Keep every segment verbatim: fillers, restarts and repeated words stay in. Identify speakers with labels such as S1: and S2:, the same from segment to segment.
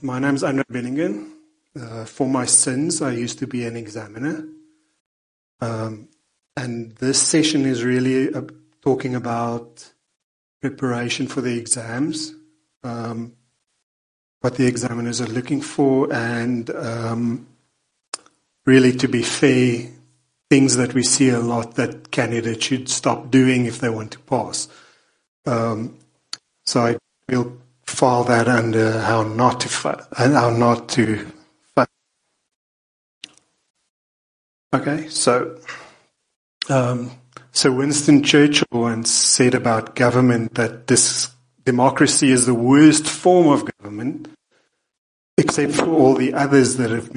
S1: my name's Andre Benningen. Uh, for my sins, I used to be an examiner. Um, and this session is really uh, talking about preparation for the exams, um, what the examiners are looking for, and um, really, to be fair, things that we see a lot that candidates should stop doing if they want to pass. Um, so I will file that under how not to fa- and how not to. Fa- okay, so um, so Winston Churchill once said about government that this democracy is the worst form of government, except for all the others that have been.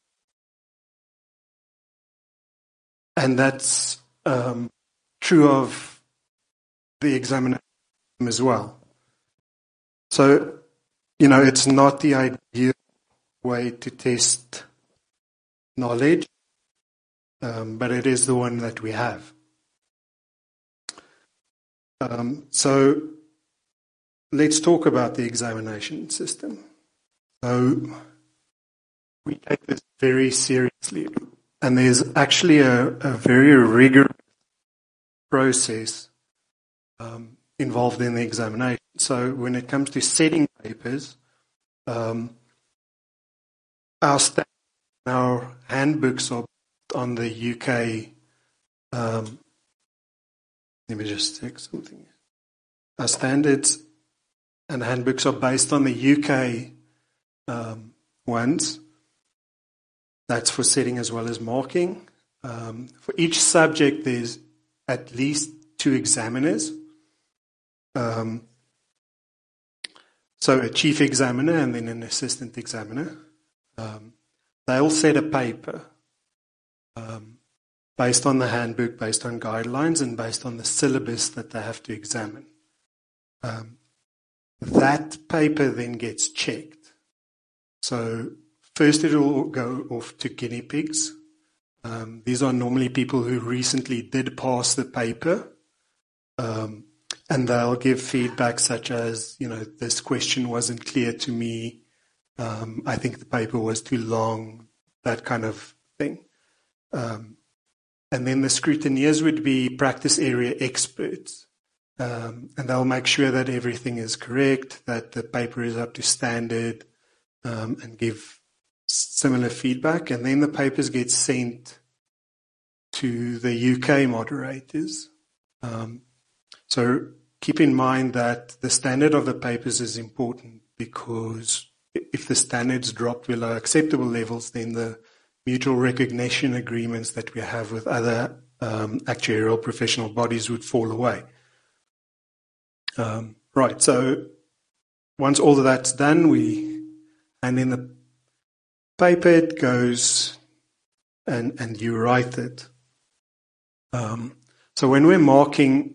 S1: And that's um, true of the examination as well. So, you know, it's not the ideal way to test knowledge, um, but it is the one that we have. Um, so, let's talk about the examination system. So, we take this very seriously, and there's actually a, a very rigorous process um, involved in the examination. So when it comes to setting papers, um, our, sta- our handbooks are on the U K. Um, let me just check something. Our standards and handbooks are based on the U K um, ones. That's for setting as well as marking. Um, for each subject, there's at least two examiners. Um, so a chief examiner and then an assistant examiner. Um, they'll set a paper um, based on the handbook, based on guidelines, and based on the syllabus that they have to examine. Um, that paper then gets checked. So first it will go off to guinea pigs. Um, these are normally people who recently did pass the paper. Um, and they'll give feedback such as, you know, this question wasn't clear to me. Um, I think the paper was too long, that kind of thing. Um, and then the scrutineers would be practice area experts. Um, and they'll make sure that everything is correct, that the paper is up to standard, um, and give similar feedback. And then the papers get sent to the U K moderators. Um, so keep in mind that the standard of the papers is important, because if the standards drop below acceptable levels, then the mutual recognition agreements that we have with other um, actuarial professional bodies would fall away. Um, right, so once all of that's done, we hand in the paper, it goes and, and you write it. Um, so when we're marking,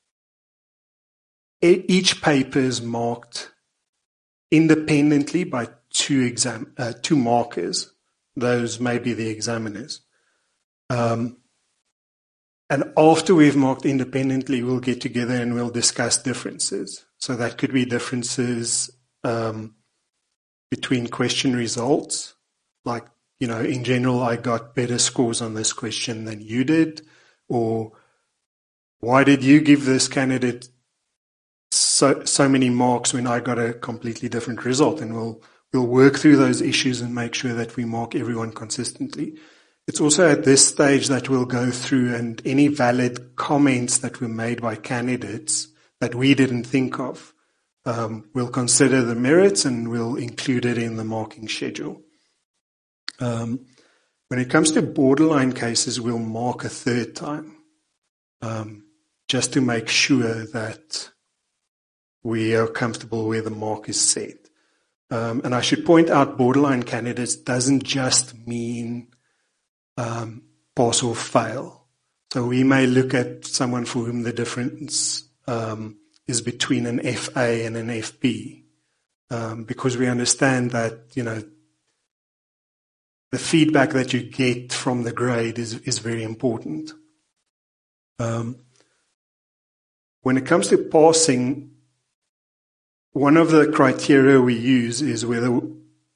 S1: each paper is marked independently by two exam uh, two markers. Those may be the examiners. Um, and after we've marked independently, we'll get together and we'll discuss differences. So that could be differences um, between question results. Like, you know, in general, I got better scores on this question than you did. Or why did you give this candidate so so many marks when I got a completely different result? And we'll we'll work through those issues and make sure that we mark everyone consistently. It's also at this stage that we'll go through, and any valid comments that were made by candidates that we didn't think of, um, we'll consider the merits and we'll include it in the marking schedule. Um, when it comes to borderline cases, we'll mark a third time, um, just to make sure that we are comfortable where the mark is set. Um, and I should point out, borderline candidates doesn't just mean um, pass or fail. So we may look at someone for whom the difference um, is between an F A and an F B, um, because we understand that, you know, the feedback that you get from the grade is, is very important. Um, when it comes to passing, one of the criteria we use is whether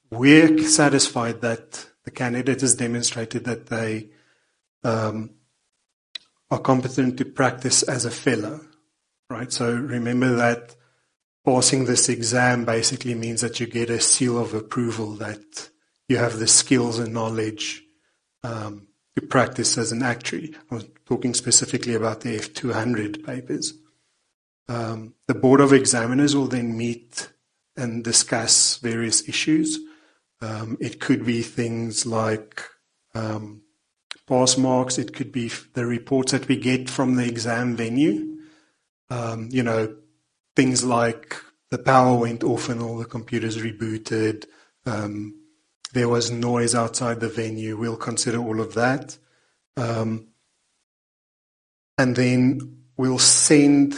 S1: we're satisfied that the candidate has demonstrated that they um, are competent to practice as a fellow, right? So remember that passing this exam basically means that you get a seal of approval that you have the skills and knowledge um, to practice as an actuary. I'm talking specifically about the F two hundred papers. Um, the Board of Examiners will then meet and discuss various issues. Um, it could be things like um, pass marks. It could be the reports that we get from the exam venue. Um, you know, things like the power went off and all the computers rebooted. Um, there was noise outside the venue. We'll consider all of that. Um, and then we'll send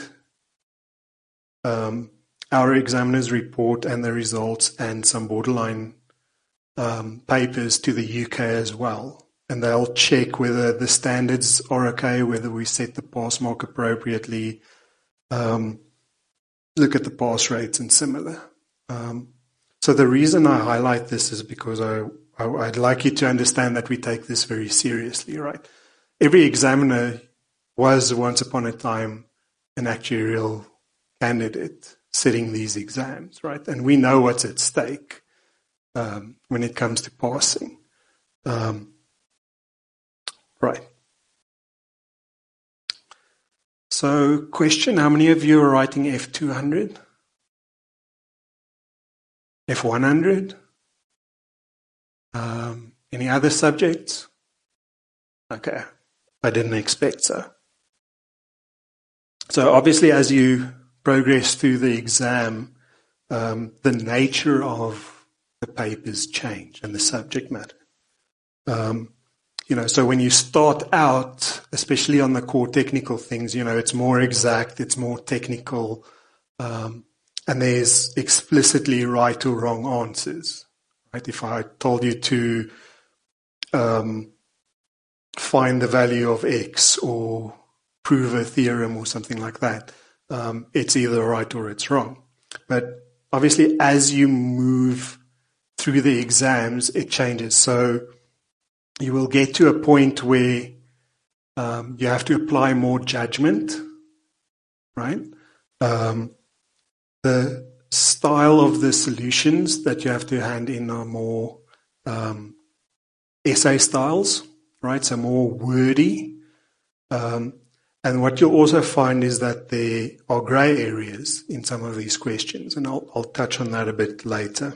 S1: um, our examiner's report and the results and some borderline um, papers to the U K as well. And they'll check whether the standards are okay, whether we set the pass mark appropriately, um, look at the pass rates and similar. Um, so the reason I highlight this is because I, I, I'd like you to understand that we take this very seriously, right? Every examiner was once upon a time an actuarial candidate sitting these exams, right? And we know what's at stake um, when it comes to passing. Um, right. So, question, how many of you are writing F two hundred? F one hundred? Um, any other subjects? Okay, I didn't expect so. So obviously as you progress through the exam, um, the nature of the papers change and the subject matter. Um, You know, so when you start out, especially on the core technical things, you know, it's more exact, it's more technical, um, and there's explicitly right or wrong answers, right? If I told you to um, find the value of X or prove a theorem or something like that, um, it's either right or it's wrong. But obviously, as you move through the exams, it changes. So you will get to a point where um, you have to apply more judgment, right? Um, the style of the solutions that you have to hand in are more um, essay styles, right? So more wordy. Um, and what you'll also find is that there are grey areas in some of these questions, and I'll, I'll touch on that a bit later.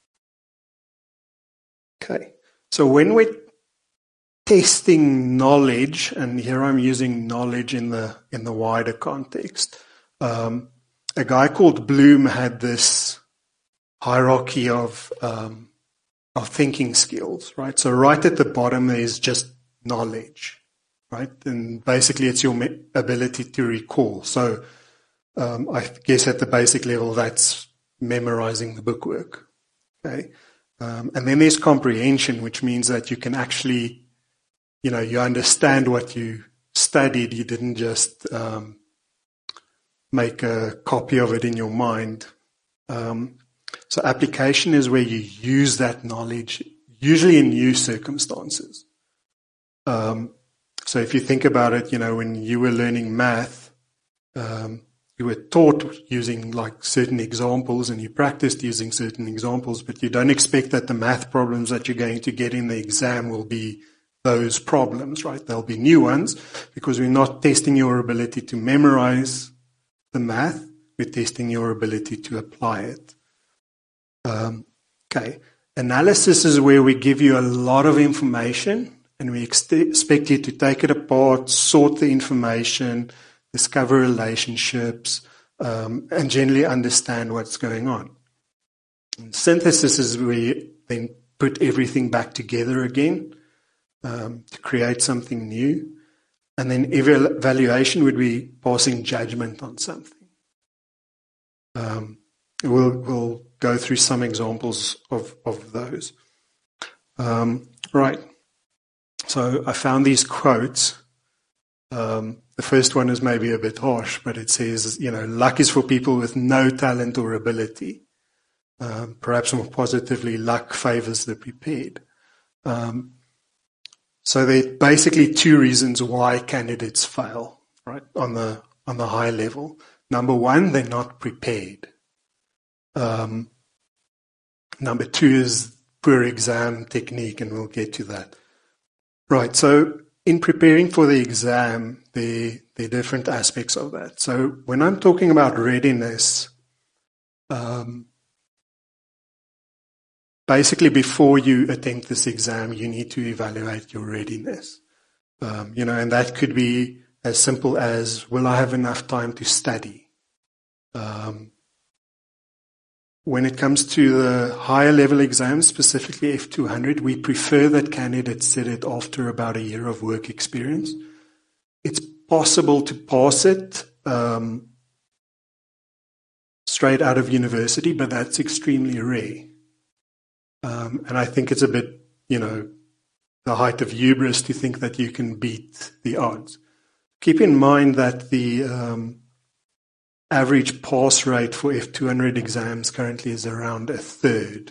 S1: Okay, so when we're testing knowledge, and here I'm using knowledge in the in the wider context. Um, a guy called Bloom had this hierarchy of um, of thinking skills, right? So right at the bottom is just knowledge, right? And basically it's your ability to recall. So um, I guess at the basic level that's memorizing the bookwork, okay? Um, and then there's comprehension, which means that you can actually You know, you understand what you studied. You didn't just um, make a copy of it in your mind. Um, so application is where you use that knowledge, usually in new circumstances. Um, so if you think about it, you know, when you were learning math, um, you were taught using like certain examples and you practiced using certain examples, but you don't expect that the math problems that you're going to get in the exam will be those problems, right? There'll be new ones because we're not testing your ability to memorize the math. We're testing your ability to apply it. Um, okay. Analysis is where we give you a lot of information and we ex- expect you to take it apart, sort the information, discover relationships, um, and generally understand what's going on. And synthesis is where you then put everything back together again. Um, to create something new. And then evaluation would be passing judgment on something. Um, we'll, we'll go through some examples of, of those. Um, right. So I found these quotes. Um, the first one is maybe a bit harsh, but it says, you know, luck is for people with no talent or ability. Um, perhaps more positively, luck favors the prepared. Um, so there are basically two reasons why candidates fail, right, on the on the high level. Number one, they're not prepared. Um, number two is poor exam technique, and we'll get to that. Right, so in preparing for the exam, there, there are different aspects of that. So when I'm talking about readiness, um, basically before you attempt this exam, you need to evaluate your readiness. Um, you know, and that could be as simple as, will I have enough time to study? Um, when it comes to the higher level exams, specifically F two hundred, we prefer that candidates sit it after about a year of work experience. It's possible to pass it um, straight out of university, but that's extremely rare. Um, and I think it's a bit, you know, the height of hubris to think that you can beat the odds. Keep in mind that the um, average pass rate for F two hundred exams currently is around a third.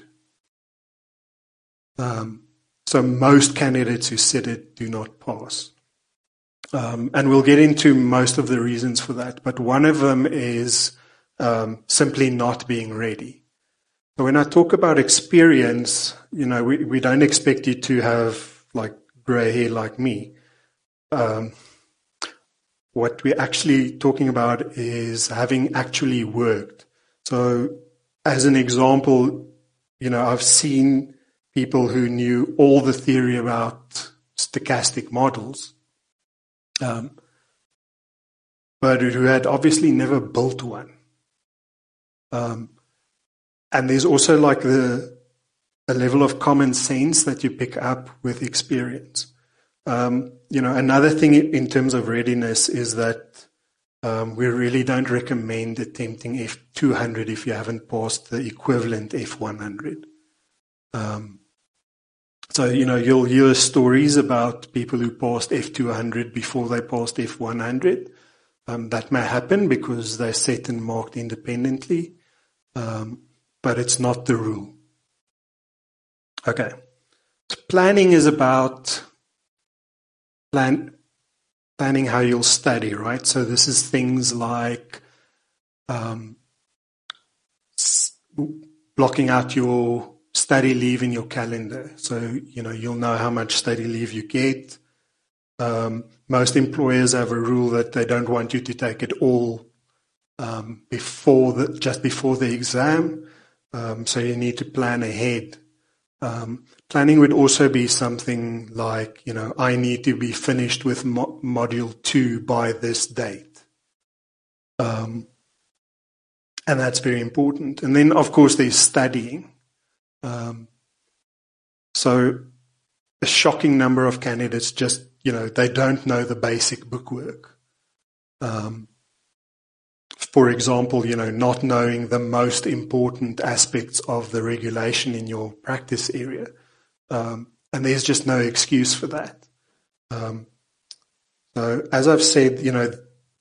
S1: Um, so most candidates who sit it do not pass. Um, and we'll get into most of the reasons for that, but one of them is um, simply not being ready. So when I talk about experience, you know, we, we don't expect you to have like gray hair like me. Um, what we're actually talking about is having actually worked. So as an example, you know, I've seen people who knew all the theory about stochastic models, um, but who had obviously never built one. Um, and there's also like the a level of common sense that you pick up with experience. Um, you know, another thing in terms of readiness is that um, we really don't recommend attempting F two hundred if you haven't passed the equivalent F one hundred. Um, so, you know, you'll hear stories about people who passed F two hundred before they passed F one hundred. Um, that may happen because they're set and marked independently, um, but it's not the rule. Okay. So planning is about plan, planning how you'll study, right? So this is things like um, blocking out your study leave in your calendar. So, you know, you'll know how much study leave you get. Um, most employers have a rule that they don't want you to take it all um, before the, just before the exam. Um, so you need to plan ahead. Um, planning would also be something like, you know, I need to be finished with mo- module two by this date. Um, and that's very important. And then, of course, there's studying. Um, so a shocking number of candidates just, you know, they don't know the basic bookwork. Um, for example, you know, not knowing the most important aspects of the regulation in your practice area. Um, and there's just no excuse for that. Um, so as I've said, you know,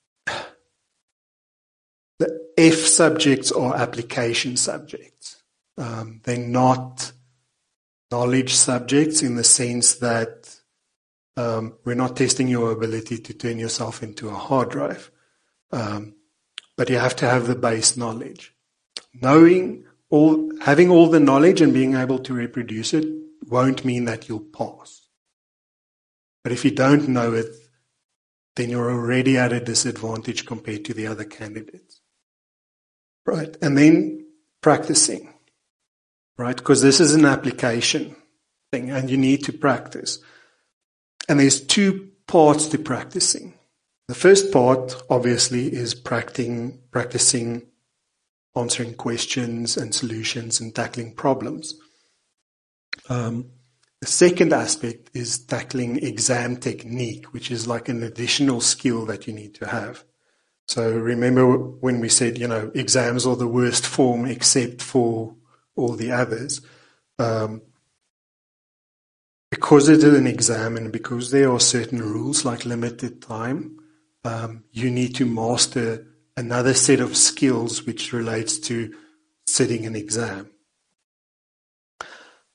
S1: the F subjects are application subjects. Um, they're not knowledge subjects in the sense that um, we're not testing your ability to turn yourself into a hard drive. Um, but you have to have the base knowledge. Knowing all, having all the knowledge and being able to reproduce it won't mean that you'll pass. But if you don't know it, then you're already at a disadvantage compared to the other candidates. Right, and then practicing, right? Because this is an application thing and you need to practice. And there's two parts to practicing. The first part, obviously, is practicing, practicing answering questions and solutions and tackling problems. Um, the second aspect is tackling exam technique, which is like an additional skill that you need to have. So remember when we said, you know, exams are the worst form except for all the others. Um, because it is an exam and because there are certain rules like limited time, um, you need to master another set of skills which relates to sitting an exam.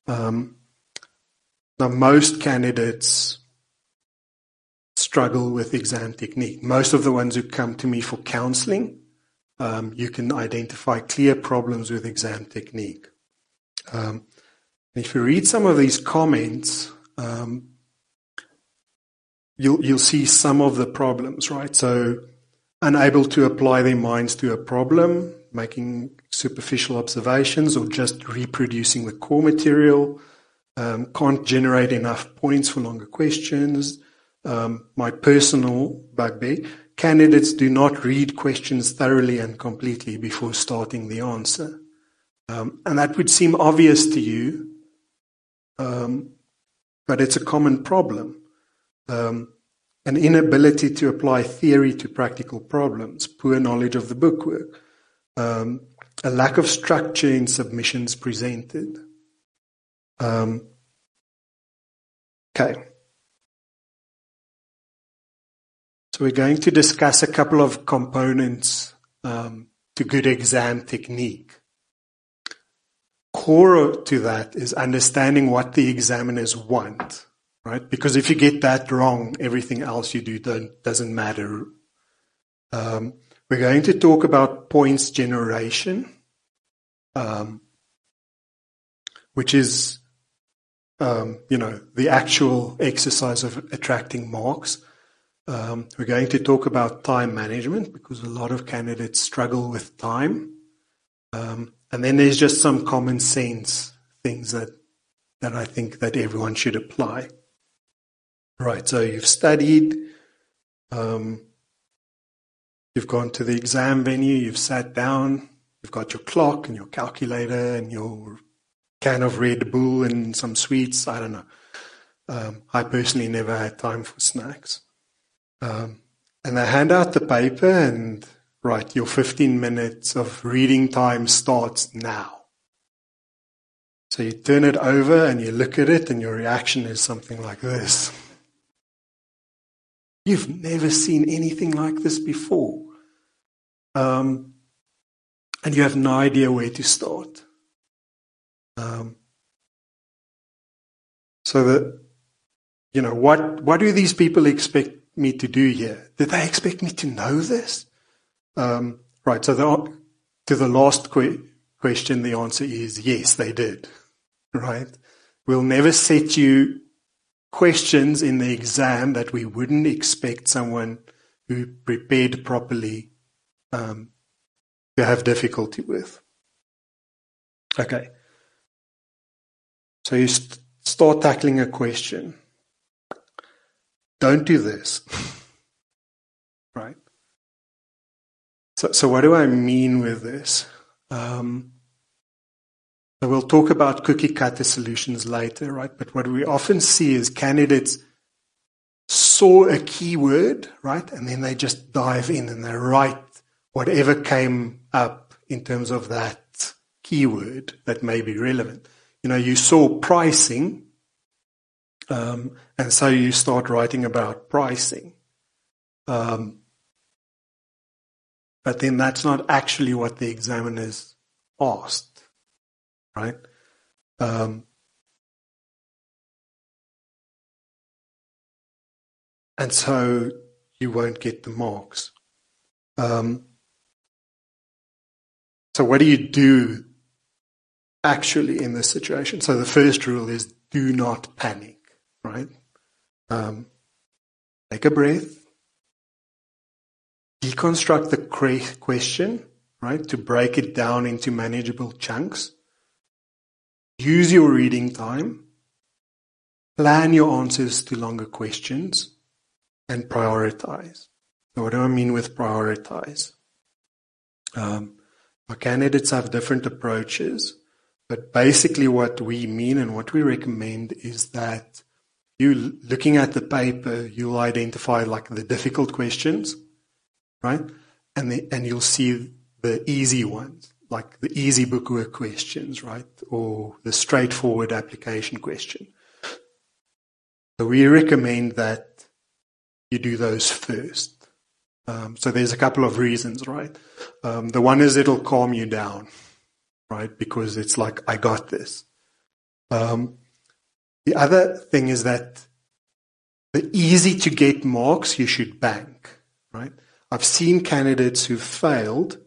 S1: Um, now, most candidates struggle with exam technique. Most of the ones who come to me for counseling, um, you can identify clear problems with exam technique. Um, if you read some of these comments, um, you'll, you'll see some of the problems, right? So, unable to apply their minds to a problem, making superficial observations, or just reproducing the core material, um, can't generate enough points for longer questions. Um, my personal bugbear, candidates do not read questions thoroughly and completely before starting the answer. Um, and that would seem obvious to you, um, but it's a common problem. Um, an inability to apply theory to practical problems, poor knowledge of the bookwork, um, a lack of structure in submissions presented. Um, okay. So we're going to discuss a couple of components um, to good exam technique. Core to that is understanding what the examiners want, right? Because if you get that wrong, everything else you do don't, doesn't matter. Um, we're going to talk about points generation, um, which is, um, you know, the actual exercise of attracting marks. Um, we're going to talk about time management because a lot of candidates struggle with time. Um, and then there's just some common sense things that, that I think that everyone should apply. Right, so you've studied, um, you've gone to the exam venue, you've sat down, you've got your clock and your calculator and your can of Red Bull and some sweets, I don't know. Um, I personally never had time for snacks. Um, and they hand out the paper and, right, your fifteen minutes of reading time starts now. So you turn it over and you look at it and your reaction is something like this. You've never seen anything like this before. Um, and you have no idea where to start. Um, so that, you know, what, what do these people expect me to do here? Did they expect me to know this? Um, right, so the, to the last que- question, the answer is yes, they did. Right? We'll never set you questions in the exam that we wouldn't expect someone who prepared properly um, to have difficulty with. Okay. So you st- start tackling a question. Don't do this. Right? So, so what do I mean with this? Um, so we'll talk about cookie cutter solutions later, right? But what we often see is candidates saw a keyword, right? And then they just dive in and they write whatever came up in terms of that keyword that may be relevant. You know, you saw pricing, um, and so you start writing about pricing. Um, but then that's not actually what the examiners asked, right? Um, and so you won't get the marks. Um, so what do you do actually in this situation? So the first rule is do not panic, right? Um, take a breath. Deconstruct the question, right, to break it down into manageable chunks. Use your reading time. Plan your answers to longer questions. And prioritize. So what do I mean with prioritize? Um, our candidates have different approaches, but basically what we mean and what we recommend is that you, looking at the paper, you'll identify like the difficult questions, right? And the, and you'll see the easy ones, like the easy bookwork questions, right? Or the straightforward application question. So we recommend that you do those first. Um, so there's a couple of reasons, right? Um, the one is it'll calm you down, right? Because it's like, I got this. Um, the other thing is that the easy to get marks you should bank, right? I've seen candidates who failed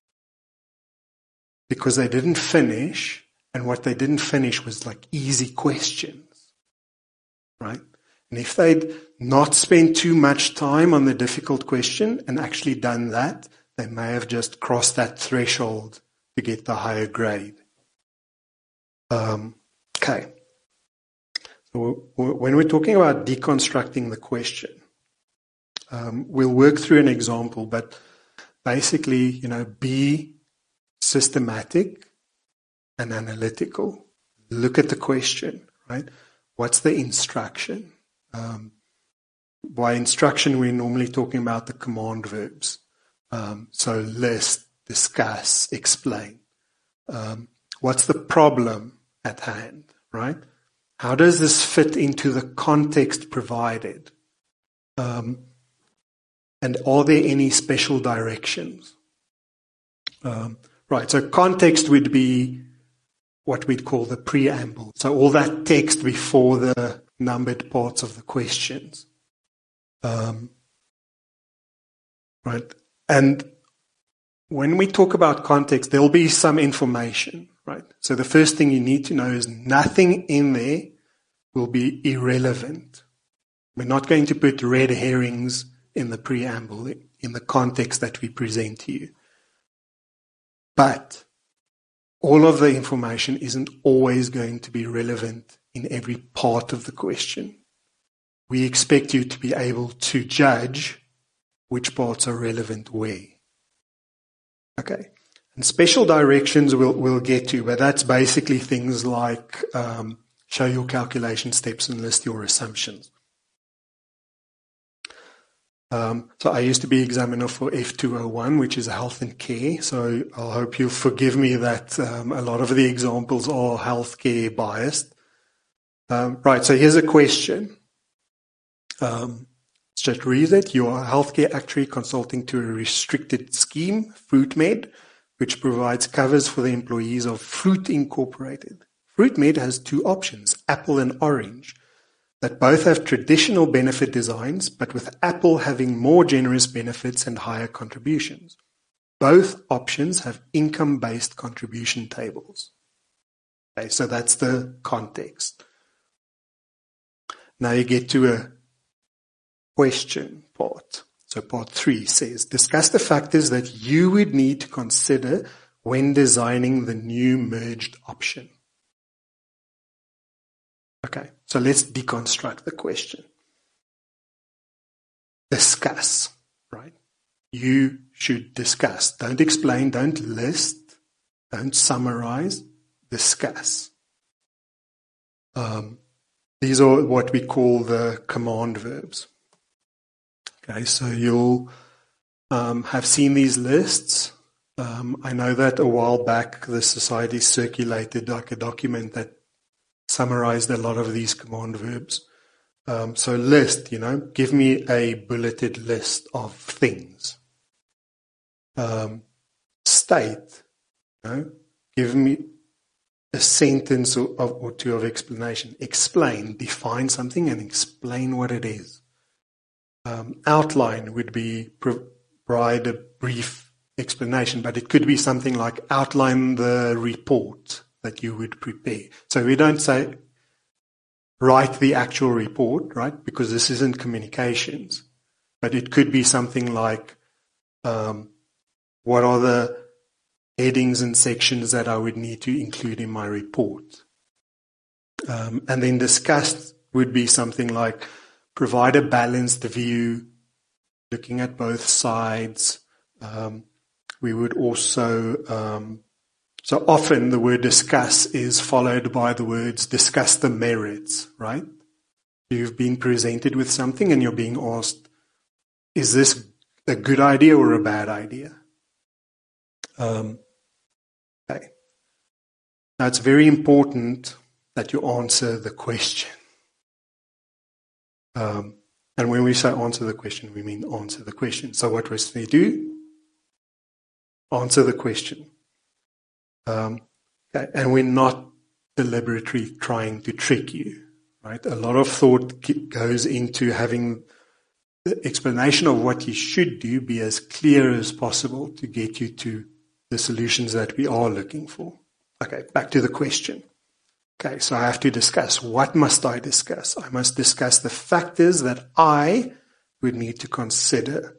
S1: because they didn't finish, and what they didn't finish was like easy questions, right? And if they'd not spent too much time on the difficult question and actually done that, they may have just crossed that threshold to get the higher grade. Um, okay. So when we're talking about deconstructing the question, um, we'll work through an example, but basically, you know, be systematic and analytical. Look at the question, right? What's the instruction? Um, by instruction, we're normally talking about the command verbs. Um, so list, discuss, explain. Um, what's the problem at hand, right? How does this fit into the context provided? Um, and are there any special directions? Um, right, so context would be what we'd call the preamble. So all that text before the numbered parts of the questions. Um, right, and when we talk about context, there'll be some information, right? So the first thing you need to know is nothing in there will be irrelevant. We're not going to put red herrings in the preamble, in the context that we present to you. But all of the information isn't always going to be relevant in every part of the question. We expect you to be able to judge which parts are relevant where. Okay. And special directions we'll, we'll get to, but that's basically things like um, show your calculation steps and list your assumptions. Um, so I used to be examiner for F two oh one, which is health and care. So I hope you'll forgive me that um, a lot of the examples are healthcare biased. Um, right, so here's a question. Um, let's just read it. You are a healthcare actuary consulting to a restricted scheme, FruitMed, which provides covers for the employees of Fruit Incorporated. FruitMed has two options, Apple and Orange, that both have traditional benefit designs, but with Apple having more generous benefits and higher contributions. Both options have income-based contribution tables. Okay, so that's the context. Now you get to a question part. So part three says, discuss the factors that you would need to consider when designing the new merged option. Okay, so let's deconstruct the question. Discuss, right? You should discuss. Don't explain, don't list, don't summarize, discuss. Um, these are what we call the command verbs. Okay, so you'll um, have seen these lists. Um, I know that a while back the society circulated like a document that summarized a lot of these command verbs. Um, so list, you know, give me a bulleted list of things. Um, state, you know, give me a sentence or, or two of explanation. Explain, define something and explain what it is. Um, outline would be provide a brief explanation, but it could be something like outline the report that you would prepare. So we don't say write the actual report, right? Because this isn't communications. But it could be something like um, what are the headings and sections that I would need to include in my report. Um, and then discussed would be something like provide a balanced view, looking at both sides. Um, we would also um, So often the word discuss is followed by the words discuss the merits, right? You've been presented with something and you're being asked, is this a good idea or a bad idea? Um, okay. Now it's very important that you answer the question. Um, and when we say answer the question, we mean answer the question. So what must we do? Answer the question. Um, okay. And we're not deliberately trying to trick you, right? A lot of thought goes into having the explanation of what you should do be as clear as possible to get you to the solutions that we are looking for. Okay, back to the question. Okay, so I have to discuss. What must I discuss? I must discuss the factors that I would need to consider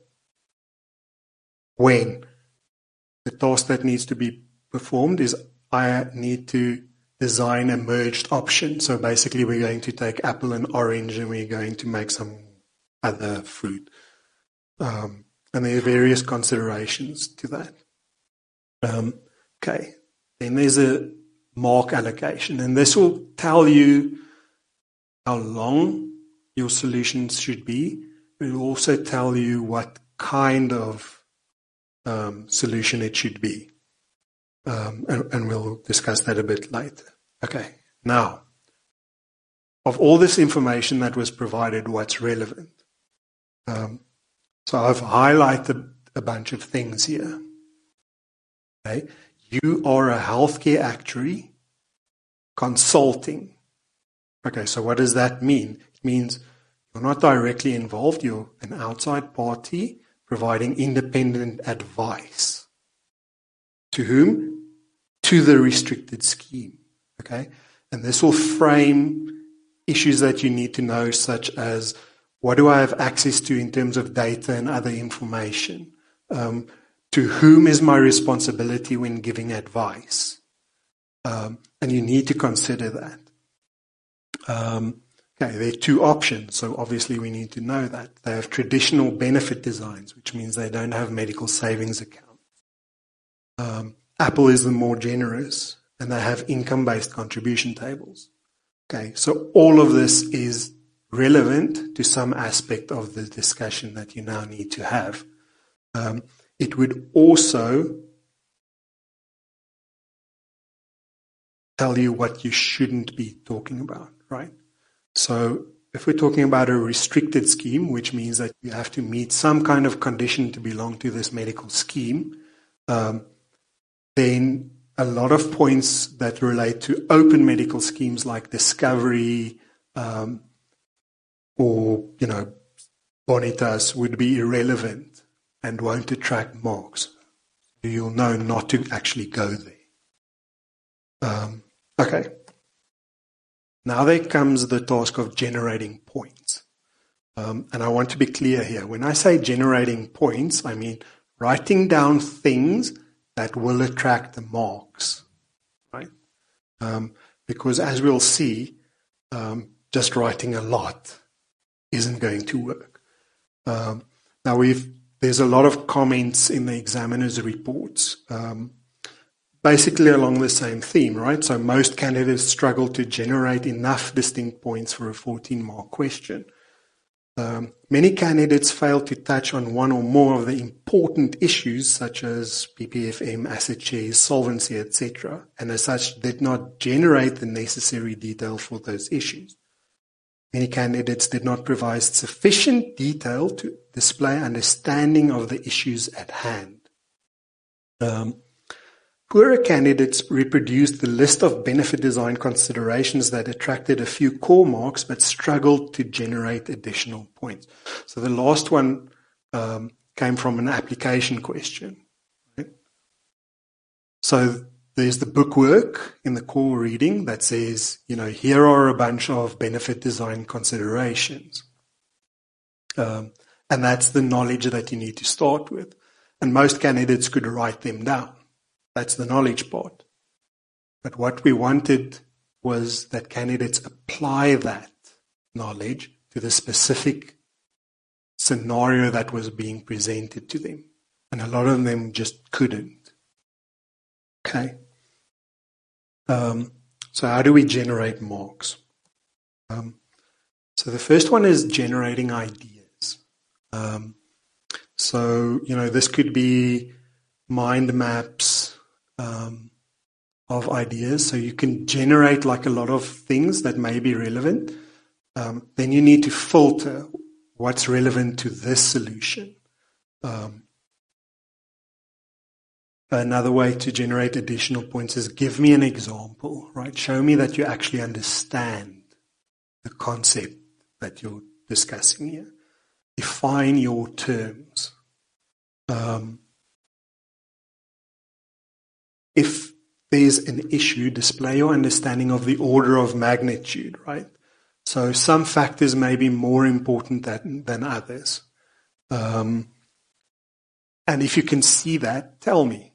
S1: when the task that needs to be performed is I need to design a merged option. So basically we're going to take apple and orange and we're going to make some other fruit. Um, and there are various considerations to that. Um, okay, then there's a mark allocation, and this will tell you how long your solutions should be. It will also tell you what kind of um, solution it should be. Um, and, and we'll discuss that a bit later. Okay, now, of all this information that was provided, what's relevant? Um, so I've highlighted a bunch of things here. Okay, you are a healthcare actuary consulting. Okay, so what does that mean? It means you're not directly involved, you're an outside party providing independent advice. To whom? To the restricted scheme. Okay, and this will frame issues that you need to know, such as what do I have access to in terms of data and other information? Um, to whom is my responsibility when giving advice? Um, and you need to consider that. Um, okay, there are two options, so obviously we need to know that. They have traditional benefit designs, which means they don't have medical savings accounts. Um, Apple is the more generous, and they have income-based contribution tables. Okay, so all of this is relevant to some aspect of the discussion that you now need to have. Um, it would also tell you what you shouldn't be talking about, right? So if we're talking about a restricted scheme, which means that you have to meet some kind of condition to belong to this medical scheme, um, then a lot of points that relate to open medical schemes like discovery um, or, you know, bonitas would be irrelevant and won't attract marks. You'll know not to actually go there. Um, okay. Now there comes the task of generating points. Um, and I want to be clear here. When I say generating points, I mean writing down things that will attract the marks, right? Um, because as we'll see, um, just writing a lot isn't going to work. Um, now we've there's a lot of comments in the examiner's reports, um, basically along the same theme, right? So most candidates struggle to generate enough distinct points for a fourteen mark question. Um, many candidates fail to touch on one or more of the important issues such as P P F M, asset shares, solvency, et cetera, and as such did not generate the necessary detail for those issues. Many candidates did not provide sufficient detail to display understanding of the issues at hand. Um, Poorer candidates reproduced the list of benefit design considerations that attracted a few core marks but struggled to generate additional points. So the last one um, came from an application question. Right? So there's the bookwork in the core reading that says, you know, here are a bunch of benefit design considerations. Um, and that's the knowledge that you need to start with. And most candidates could write them down. That's the knowledge part. But what we wanted was that candidates apply that knowledge to the specific scenario that was being presented to them. And a lot of them just couldn't. Okay. Um, so how do we generate marks? Um, so the first one is generating ideas. Um, so, you know, this could be mind maps um, of ideas. So you can generate like a lot of things that may be relevant. Um, then you need to filter what's relevant to this solution. Um, another way to generate additional points is give me an example, right? Show me that you actually understand the concept that you're discussing here. Define your terms. Um, if there's an issue, display your understanding of the order of magnitude, right? So some factors may be more important than, than others. Um, and if you can see that, tell me.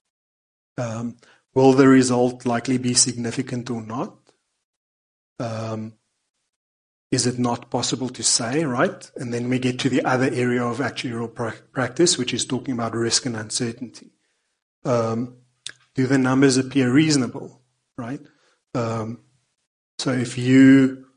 S1: Um, will the result likely be significant or not? Um, is it not possible to say, right? And then we get to the other area of actuarial pra- practice, which is talking about risk and uncertainty. Um, do the numbers appear reasonable, right? Um, so if you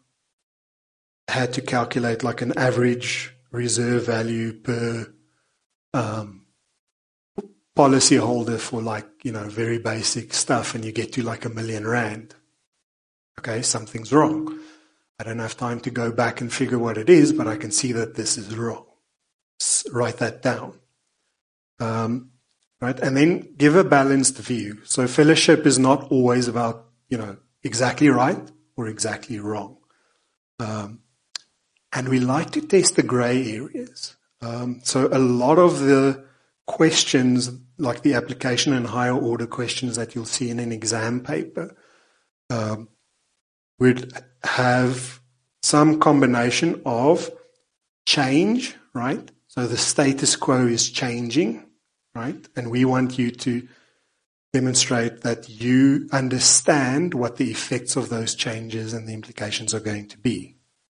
S1: had to calculate like an average reserve value per um, policyholder for like, you know, very basic stuff, and you get to like a million rand, okay, something's wrong. I don't have time to go back and figure what it is, but I can see that this is wrong. S- write that down. Um, right, and then give a balanced view. So fellowship is not always about, you know, exactly right or exactly wrong. Um, and we like to test the gray areas. Um, so a lot of the questions, like the application and higher order questions that you'll see in an exam paper, um, would have some combination of change, right? So the status quo is changing, right? And we want you to demonstrate that you understand what the effects of those changes and the implications are going to be.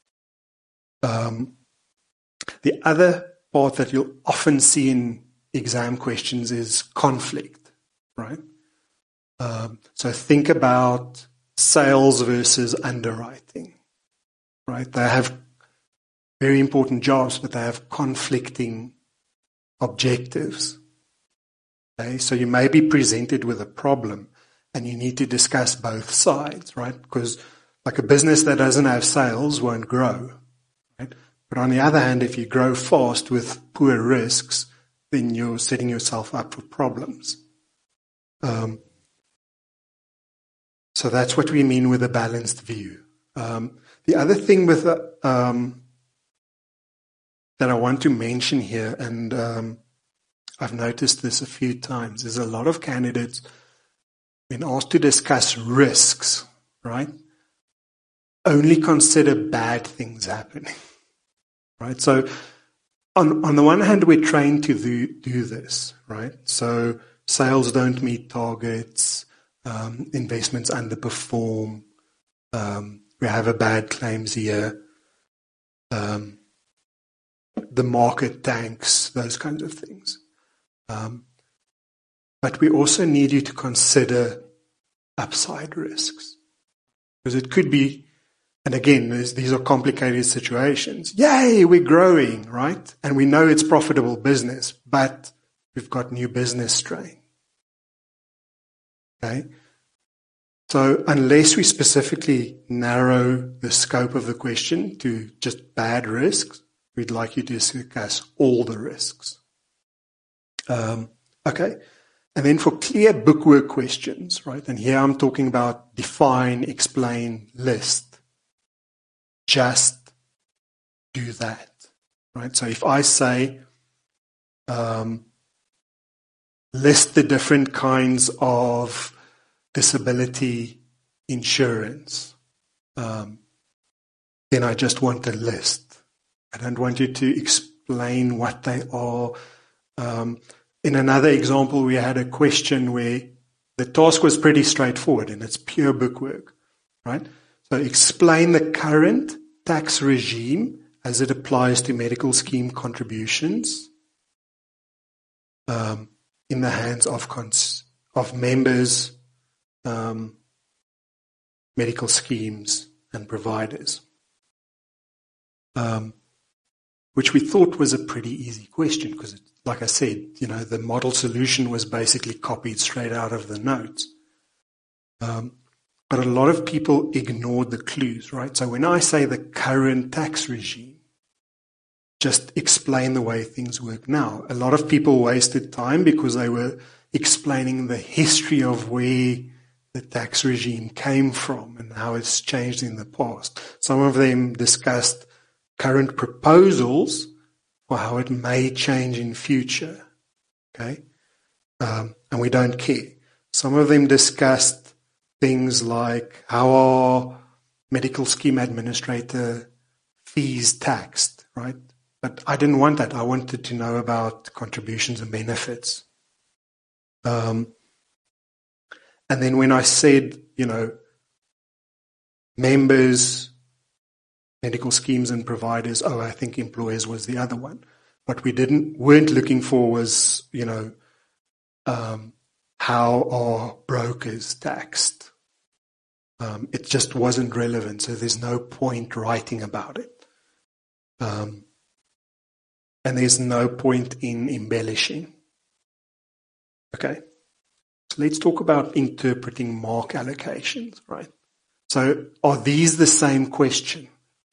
S1: Um, the other part that you'll often see in exam questions is conflict, right? Um, so think about sales versus underwriting, right? They have very important jobs, but they have conflicting objectives. Okay? So you may be presented with a problem and you need to discuss both sides, right? Because like a business that doesn't have sales won't grow, right? But on the other hand, if you grow fast with poor risks, then you're setting yourself up for problems. Um, So that's what we mean with a balanced view. Um, the other thing with uh, um, that I want to mention here, and um, I've noticed this a few times, is a lot of candidates, when asked to discuss risks, right, only consider bad things happening, right? So on on the one hand, we're trained to do, do this, right? So sales don't meet targets. Um, investments underperform. Um, we have a bad claims year. Um, the market tanks, those kinds of things. Um, but we also need you to consider upside risks. Because it could be, and again, these are complicated situations. Yay, we're growing, right? And we know it's profitable business, but we've got new business strain. Okay? So unless we specifically narrow the scope of the question to just bad risks, we'd like you to discuss all the risks. Um, okay. And then for clear bookwork questions, right? And here I'm talking about define, explain, list. Just do that, right? So if I say, um, list the different kinds of disability insurance, um, then I just want a list. I don't want you to explain what they are. Um, in another example, we had a question where the task was pretty straightforward and it's pure bookwork, right? So explain the current tax regime as it applies to medical scheme contributions um, in the hands of cons- of members, Um, medical schemes and providers, um, which we thought was a pretty easy question because, like I said, you know, the model solution was basically copied straight out of the notes. Um, but a lot of people ignored the clues, right? So when I say the current tax regime, just explain the way things work now. A lot of people wasted time because they were explaining the history of where the tax regime came from and how it's changed in the past. Some of them discussed current proposals for how it may change in future. Okay? Um, and we don't care. Some of them discussed things like how are medical scheme administrator fees taxed, right? But I didn't want that. I wanted to know about contributions and benefits. Um, and then when I said, you know, members, medical schemes and providers, oh, I think employers was the other one. What we didn't weren't looking for was, you know, um, how are brokers taxed? Um, it just wasn't relevant, so there's no point writing about it. Um, and there's no point in embellishing. Okay, so let's talk about interpreting mark allocations, right? So are these the same question?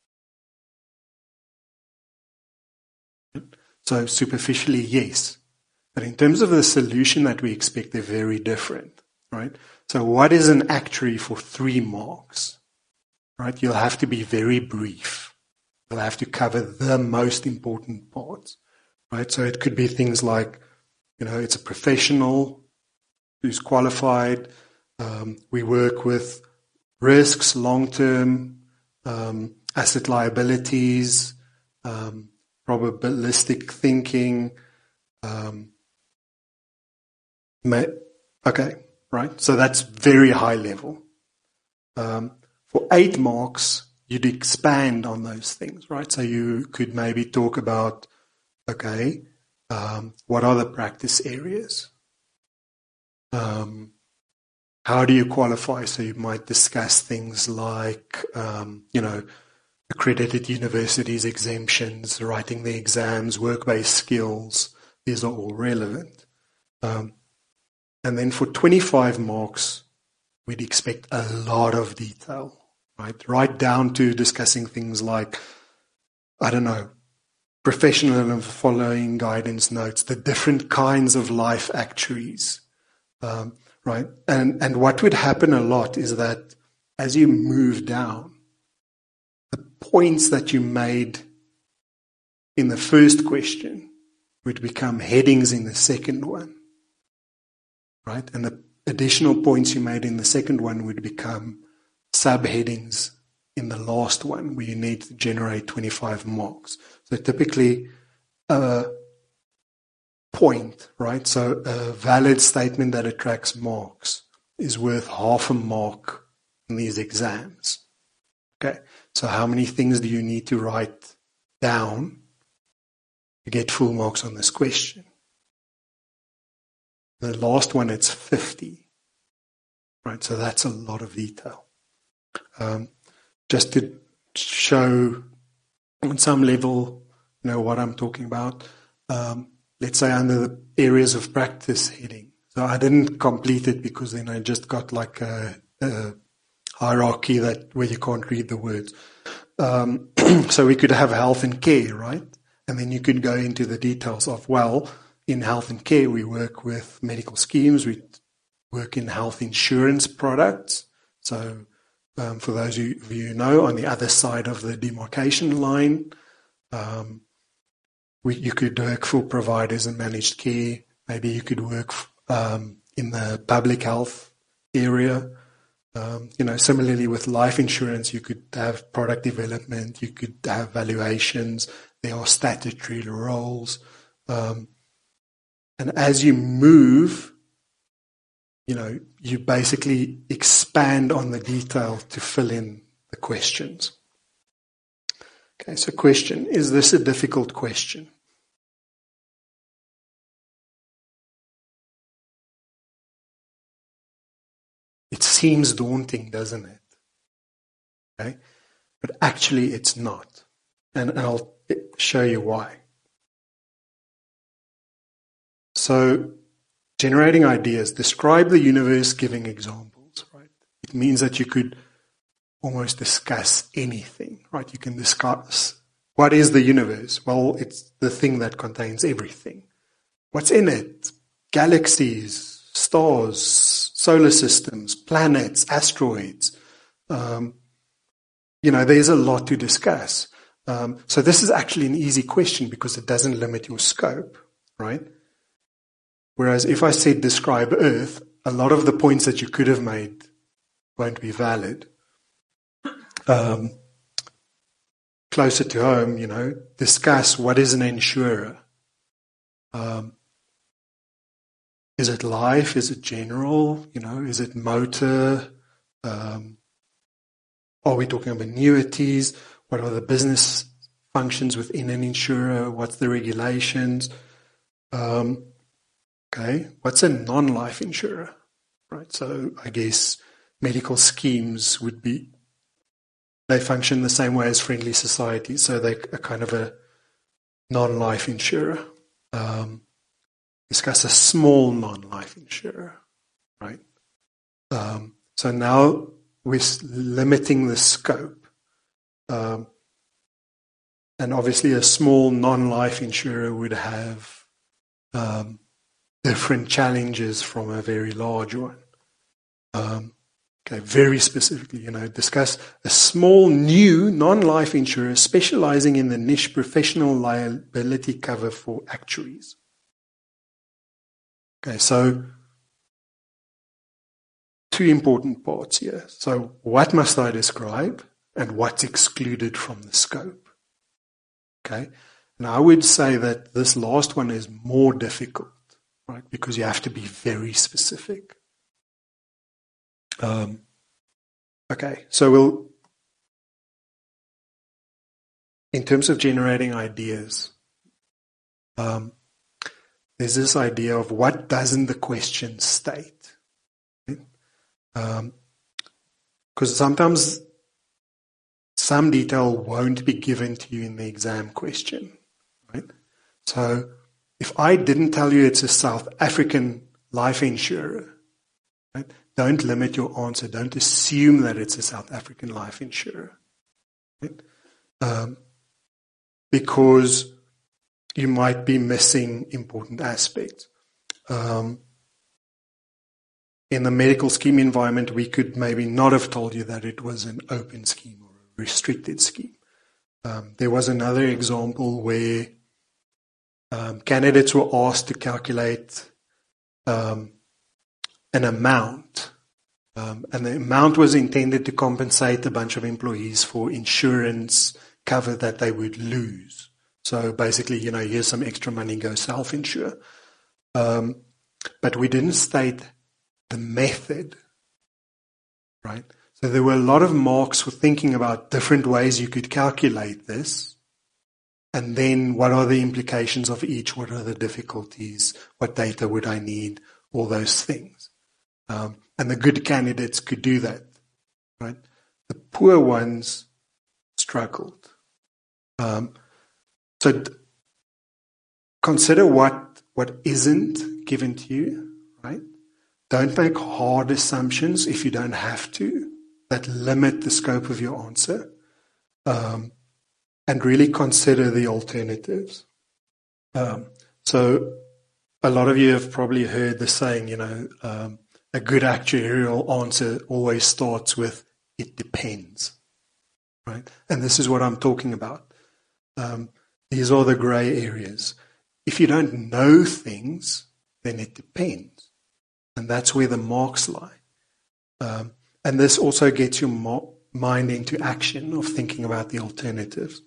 S1: So superficially, yes. But in terms of the solution that we expect, they're very different, right? So what is an actuary for three marks, right? You'll have to be very brief. You'll have to cover the most important parts, right? So it could be things like, you know, it's a professional who's qualified. Um, we work with risks, long-term, um, asset liabilities, um, probabilistic thinking. Um, may, okay, right? So that's very high level. Um, for eight marks, you'd expand on those things, right? So you could maybe talk about, okay, um, what are the practice areas? Um, how do you qualify? So you might discuss things like, um, you know, accredited universities, exemptions, writing the exams, work-based skills. These are all relevant. Um, and then for twenty-five marks, we'd expect a lot of detail, right? Right down to discussing things like, I don't know, professional and following guidance notes, the different kinds of life actuaries, um, right? And, and what would happen a lot is that as you move down, the points that you made in the first question would become headings in the second one, right? And the additional points you made in the second one would become subheadings in the last one, where you need to generate twenty-five marks. So typically a point, right? So a valid statement that attracts marks is worth half a mark in these exams. Okay, so how many things do you need to write down to get full marks on this question? The last one, it's fifty, right? So that's a lot of detail. Um, just to show on some level, you know, what I'm talking about, um, let's say under the areas of practice heading. So I didn't complete it because then I just got like a, a hierarchy that where you can't read the words. Um, so we could have health and care, right? And then you could go into the details of, well, in health and care, we work with medical schemes, we work in health insurance products. So um, for those of you who know, on the other side of the demarcation line, um, we, you could work for providers and managed care. Maybe you could work um, in the public health area. Um, you know, similarly with life insurance, you could have product development, you could have valuations, there are statutory roles. Um, and as you move, you know, you basically expand on the detail to fill in the questions. Okay, so question, is this a difficult question? It seems daunting, doesn't it? Okay, but actually it's not. And I'll show you why. So, generating ideas, describe the universe giving examples, right? It means that you could almost discuss anything, right? You can discuss, what is the universe? Well, it's the thing that contains everything. What's in it? galaxies, stars, solar systems, planets, asteroids. Um, you know, there's a lot to discuss. Um, so this is actually an easy question because it doesn't limit your scope, right? Whereas if I said describe Earth, a lot of the points that you could have made won't be valid. Um, closer to home, you know, discuss what is an insurer. Um, is it life? Is it general? You know, is it motor? Um, are we talking about annuities? What are the business functions within an insurer? What's the regulations? Um, okay, what's a non-life insurer? Right, so I guess medical schemes would be, they function the same way as friendly societies, so they're a kind of a non-life insurer. Um, discuss a small non-life insurer, right? Um, so now we're limiting the scope. Um, and obviously a small non-life insurer would have um, different challenges from a very large one. Um, okay, very specifically, you know, discuss a small new non-life insurer specializing in the niche professional liability cover for actuaries. Okay, so two important parts here. So what must I describe and what's excluded from the scope? Okay, and I would say that this last one is more difficult, right? Because you have to be very specific. Um, okay, so we'll, in terms of generating ideas, um, there's this idea of what doesn't the question state? Um, because sometimes some detail won't be given to you in the exam question, right? So if I didn't tell you it's a South African life insurer, right, don't limit your answer. Don't assume that it's a South African life insurer, right? Um, because you might be missing important aspects. Um, in the medical scheme environment, we could maybe not have told you that it was an open scheme or a restricted scheme. Um, there was another example where um, candidates were asked to calculate um, an amount, um, and the amount was intended to compensate a bunch of employees for insurance cover that they would lose. So basically, you know, here's some extra money, go self-insure. Um, but we didn't state the method, right? So there were a lot of marks for thinking about different ways you could calculate this. And then what are the implications of each? What are the difficulties? What data would I need? All those things. Um, and the good candidates could do that, right? The poor ones struggled. Um, so d- consider what, what isn't given to you, right? Don't make hard assumptions if you don't have to that limit the scope of your answer. Um, and really consider the alternatives. Um, so a lot of you have probably heard the saying, you know, um, a good actuarial answer always starts with, it depends, right? And this is what I'm talking about. Um, these are the gray areas. If you don't know things, then it depends. And that's where the marks lie. Um, and this also gets your mo- mind into action of thinking about the alternatives.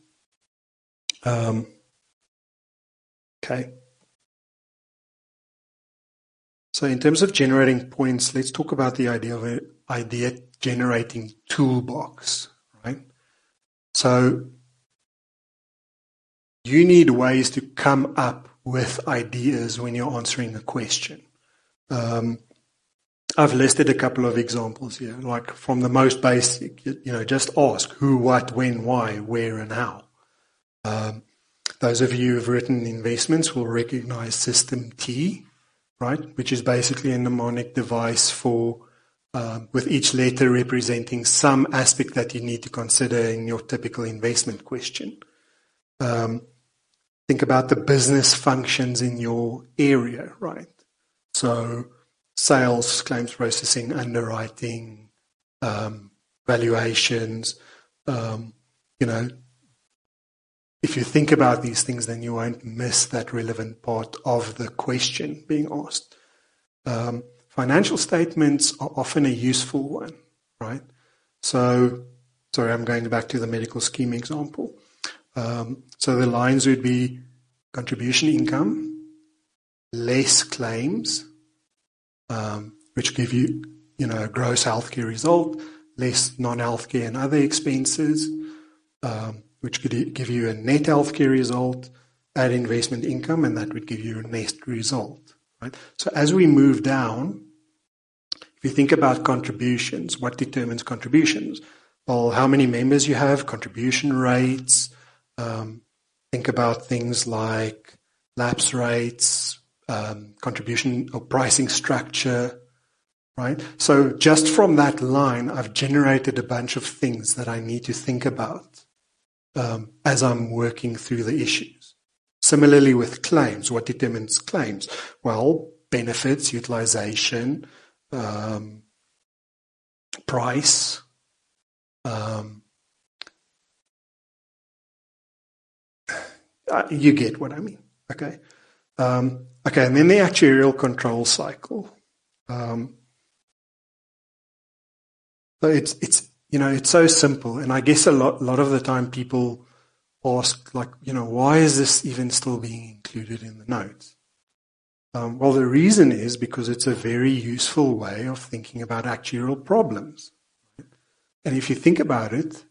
S1: Um, okay. So in terms of generating points, let's talk about the idea of an idea generating toolbox, right? So you need ways to come up with ideas when you're answering a question. Um, I've listed a couple of examples here, like from the most basic, you know, just ask who, what, when, why, where, and how. Um, those of you who've written investments will recognize System T, right, which is basically a mnemonic device for, um, with each letter representing some aspect that you need to consider in your typical investment question. Um, think about the business functions in your area, right? So sales, claims processing, underwriting, um, valuations, um, you know, if you think about these things, then you won't miss that relevant part of the question being asked. Um, financial statements are often a useful one, right? So, sorry, I'm going back to the medical scheme example. Um, so the lines would be contribution income, less claims, um, which give you, you know, a gross healthcare result, less non-healthcare and other expenses, um, which could give you a net healthcare result, add investment income, and that would give you a net result. Right? So as we move down, if you think about contributions, what determines contributions? Well, how many members you have, contribution rates. Um, think about things like lapse rates, um, contribution or pricing structure. Right? So just from that line, I've generated a bunch of things that I need to think about um, as I'm working through the issues. Similarly with claims, what determines claims? Well, benefits, utilization, um, price, um, uh, you get what I mean, okay? Um, okay, and then the actuarial control cycle. Um, so it's it's you know it's so simple, and I guess a lot a lot of the time people ask like you know why is this even still being included in the notes? Um, well, the reason is because it's a very useful way of thinking about actuarial problems. And if you think about it,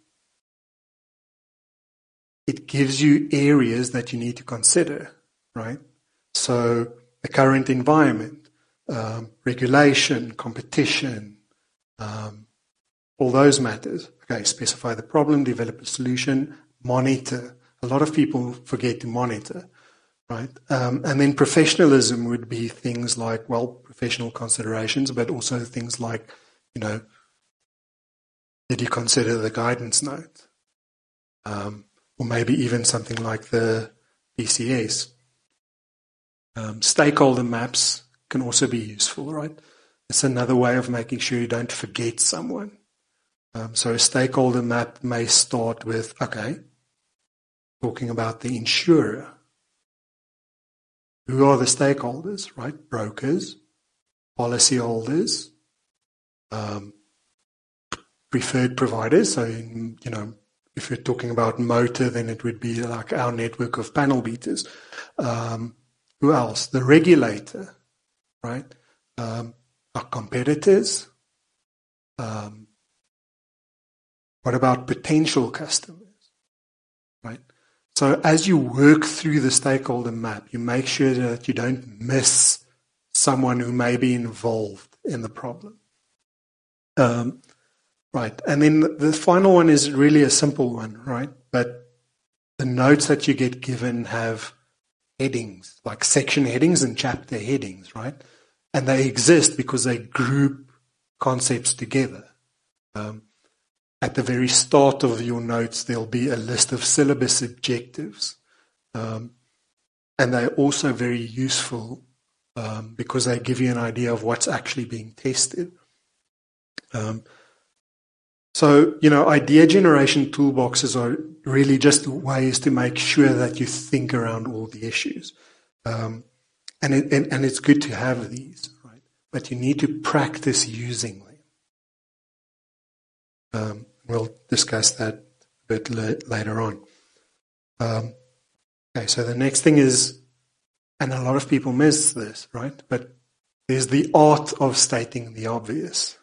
S1: it gives you areas that you need to consider, right? So the current environment, um, regulation, competition, um, all those matters. Okay, specify the problem, develop a solution, monitor. A lot of people forget to monitor. Right. Um, and then professionalism would be things like, well, professional considerations, but also things like, you know, did you consider the guidance note? Um, or maybe even something like the B C S. Um, stakeholder maps can also be useful, right? It's another way of making sure you don't forget someone. Um, so a stakeholder map may start with, okay, talking about the insurer. Who are the stakeholders, right? Brokers, policyholders, um, preferred providers. So, in, you know, if you're talking about motor, then it would be like our network of panel beaters. Um, who else? The regulator, right? Um, our competitors. Um, what about potential customers, right? So as you work through the stakeholder map, you make sure that you don't miss someone who may be involved in the problem. Um, right. And then the final one is really a simple one, right? But the notes that you get given have headings, like section headings and chapter headings, right? And they exist because they group concepts together. Um, At the very start of your notes, there'll be a list of syllabus objectives. Um, and they're also very useful um, because they give you an idea of what's actually being tested. Um, so, you know, idea generation toolboxes are really just ways to make sure that you think around all the issues. Um, and, it, and, and it's good to have these, right? But you need to practice using them. Um, We'll discuss that a bit later on. Um, okay, so the next thing is, and a lot of people miss this, right? But there's the art of stating the obvious.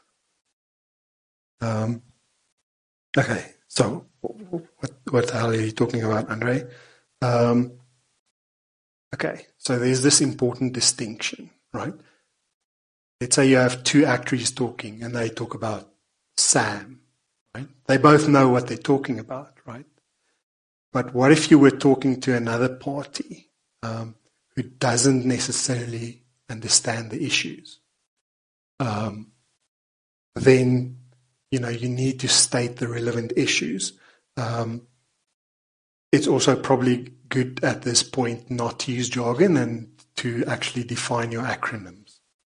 S1: Um, okay, so what, what the hell are you talking about, Andre? Um, okay, so there's this important distinction, right? Let's say you have two actuaries talking and they talk about Sam. Right? They both know what they're talking about, right? But what if you were talking to another party um, who doesn't necessarily understand the issues? Um, then, you know, you need to state the relevant issues. Um, it's also probably good at this point not to use jargon and to actually define your acronyms,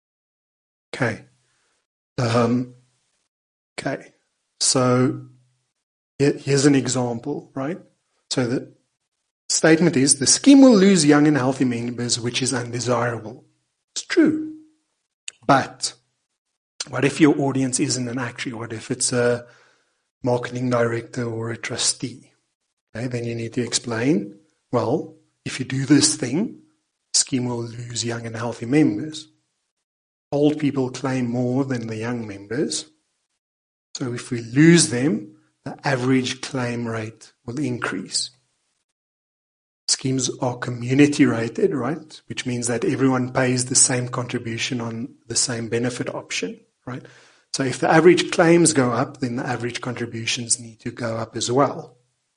S1: Okay. Um, okay. So here's an example, right? So the statement is, the scheme will lose young and healthy members, which is undesirable. It's true. But what if your audience isn't an actuary? What if it's a marketing director or a trustee? Okay, then you need to explain, well, if you do this thing, the scheme will lose young and healthy members. Old people claim more than the young members. So if we lose them, the average claim rate will increase. Schemes are community rated, right? Which means that everyone pays the same contribution on the same benefit option, right? So if the average claims go up, then the average contributions need to go up as well.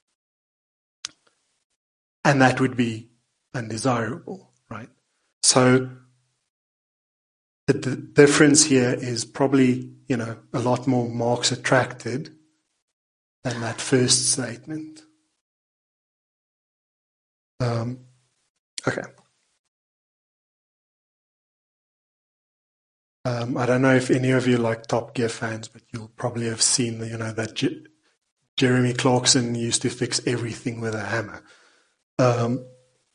S1: And that would be undesirable, right? So the d- difference here is probably, you know, a lot more marks attracted than that first statement. Um, okay. Um, I don't know if any of you like Top Gear fans, but you'll probably have seen, you know, that J- Jeremy Clarkson used to fix everything with a hammer. Um,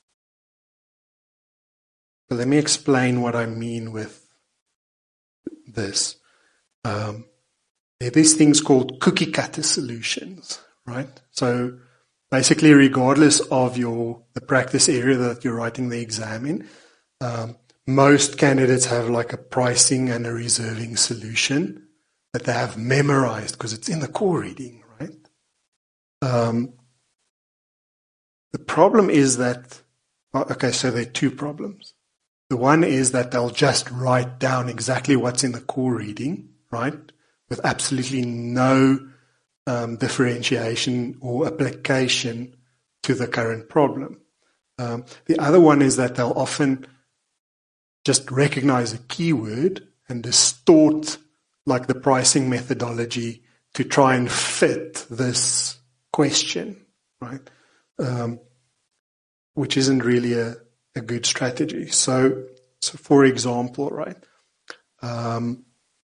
S1: but let me explain what I mean with this. Um, there are these things called cookie cutter solutions, right? So basically, regardless of your the practice area that you're writing the exam in, um, most candidates have like a pricing and a reserving solution that they have memorized because it's in the core reading, right? Um, the problem is that, okay, so there are two problems. The one is that they'll just write down exactly what's in the core reading, right? With absolutely no um, differentiation or application to the current problem. Um, the other one is that they'll often just recognize a keyword and distort like the pricing methodology to try and fit this question, right? Um, which isn't really a, a good strategy. So, so for example, right, um,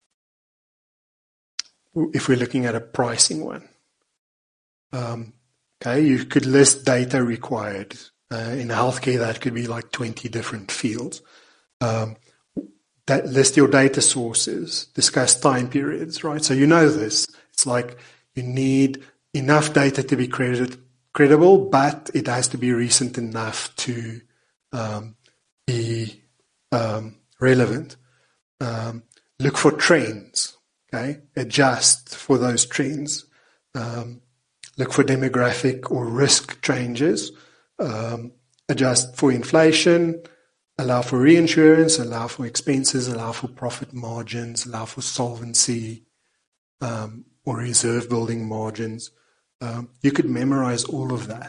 S1: if we're looking at a pricing one, um, okay, you could list data required. Uh, in healthcare, that could be like twenty different fields. Um, that list your data sources, discuss time periods, right? So you know this. It's like you need enough data to be credited, credible, but it has to be recent enough to um, be um, relevant. Um, look for trends, okay? Adjust for those trends. Um, look for demographic or risk changes. Um, adjust for inflation. Allow for reinsurance, allow for expenses, allow for profit margins, allow for solvency um, or reserve building margins. Um, you could memorize all of that.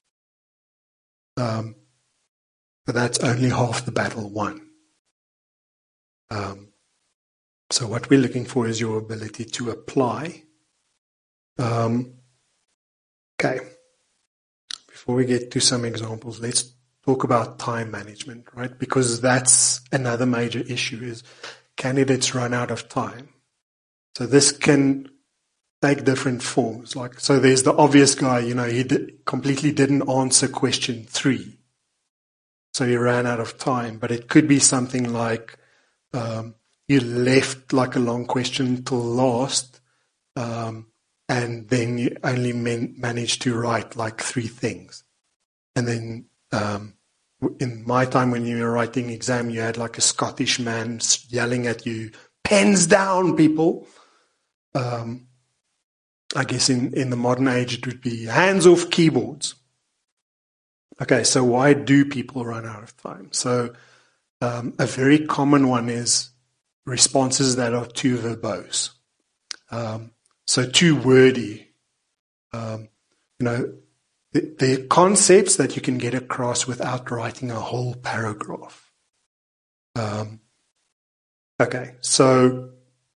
S1: Um, but that's only half the battle won. Um, so what we're looking for is your ability to apply. Um, okay. Before we get to some examples, let's talk about time management, right? Because that's another major issue is candidates run out of time. So this can take different forms. Like, so there's the obvious guy, you know, he did, completely didn't answer question three. So he ran out of time. But it could be something like um, you left like a long question till last um, and then you only man- managed to write like three things. And then um, in my time when you were writing exam, you had like a Scottish man yelling at you, pens down, people. Um, I guess in, in the modern age, it would be hands off keyboards. Okay, so why do people run out of time? So um, a very common one is responses that are too verbose. Um, so too wordy. Um, you know, the concepts that you can get across without writing a whole paragraph. Um, okay, so,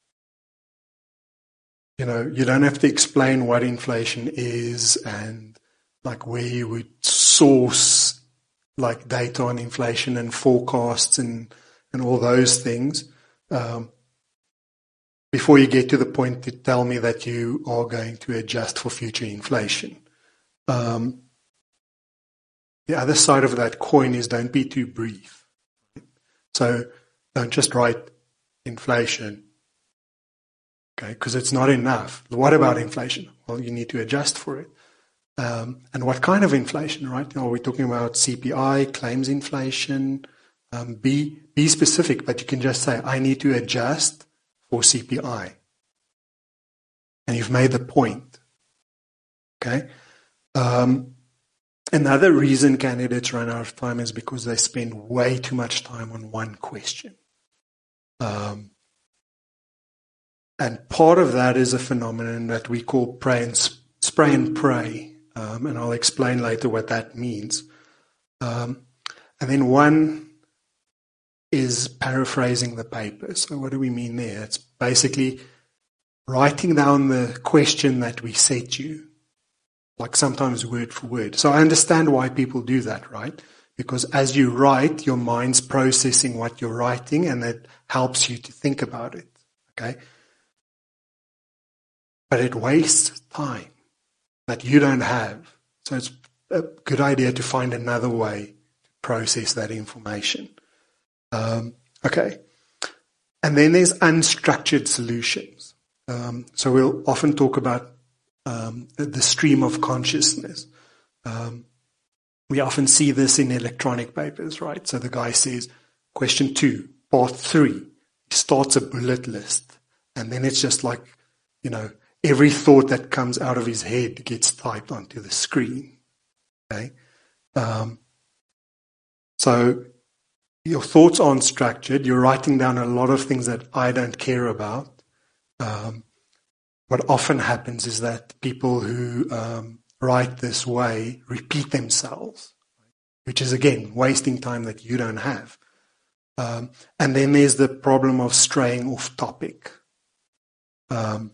S1: you know, you don't have to explain what inflation is and like where you would source like data on inflation and forecasts and, and all those things. Um, before you get to the point to tell me that you are going to adjust for future inflation. Um, the other side of that coin is don't be too brief. So don't just write inflation, okay, because it's not enough. What about inflation? Well, you need to adjust for it. Um, and what kind of inflation, right? Are we talking about C P I, claims inflation? Um, be, be specific, but you can just say, I need to adjust for C P I. And you've made the point. Okay? Um, another reason candidates run out of time is because they spend way too much time on one question. Um, and part of that is a phenomenon that we call pray and sp- spray and pray. Um, and I'll explain later what that means. Um, and then one is paraphrasing the paper. So what do we mean there? It's basically writing down the question that we set you, like sometimes word for word. So I understand why people do that, right? Because as you write, your mind's processing what you're writing, and that helps you to think about it, okay? But it wastes time that you don't have. So it's a good idea to find another way to process that information. Um, okay. And then there's unstructured solutions. Um, so we'll often talk about um, the stream of consciousness. Um, we often see this in electronic papers, right? So the guy says, question two, part three. He starts a bullet list. And then it's just like, you know, every thought that comes out of his head gets typed onto the screen. Okay? Um, so your thoughts aren't structured. You're writing down a lot of things that I don't care about. Um, what often happens is that people who um, write this way repeat themselves, which is, again, wasting time that you don't have. Um, and then there's the problem of straying off topic. Um,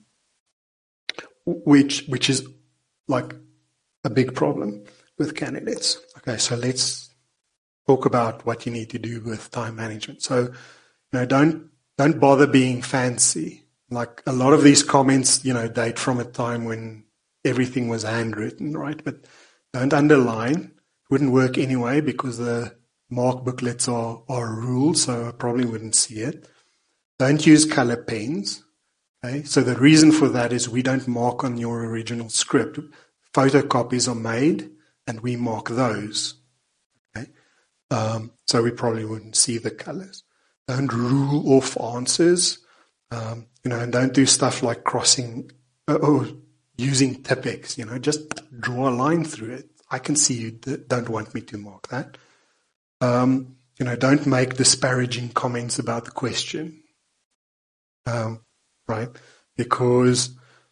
S1: which which is like a big problem with candidates. Okay, so let's talk about what you need to do with time management. So, you know, don't don't bother being fancy. Like a lot of these comments, you know, date from a time when everything was handwritten, right? But don't underline. It wouldn't work anyway because the mark booklets are, are ruled, so I probably wouldn't see it. Don't use color pens. Okay? So the reason for that is we don't mark on your original script. Photocopies are made, and we mark those. Okay? Um, so we probably wouldn't see the colors. Don't rule off answers. Um, you know, and don't do stuff like crossing uh, or using Tipex. You know, just draw a line through it. I can see you don't want me to mark that. Um, you know, don't make disparaging comments about the question. Um, right? Because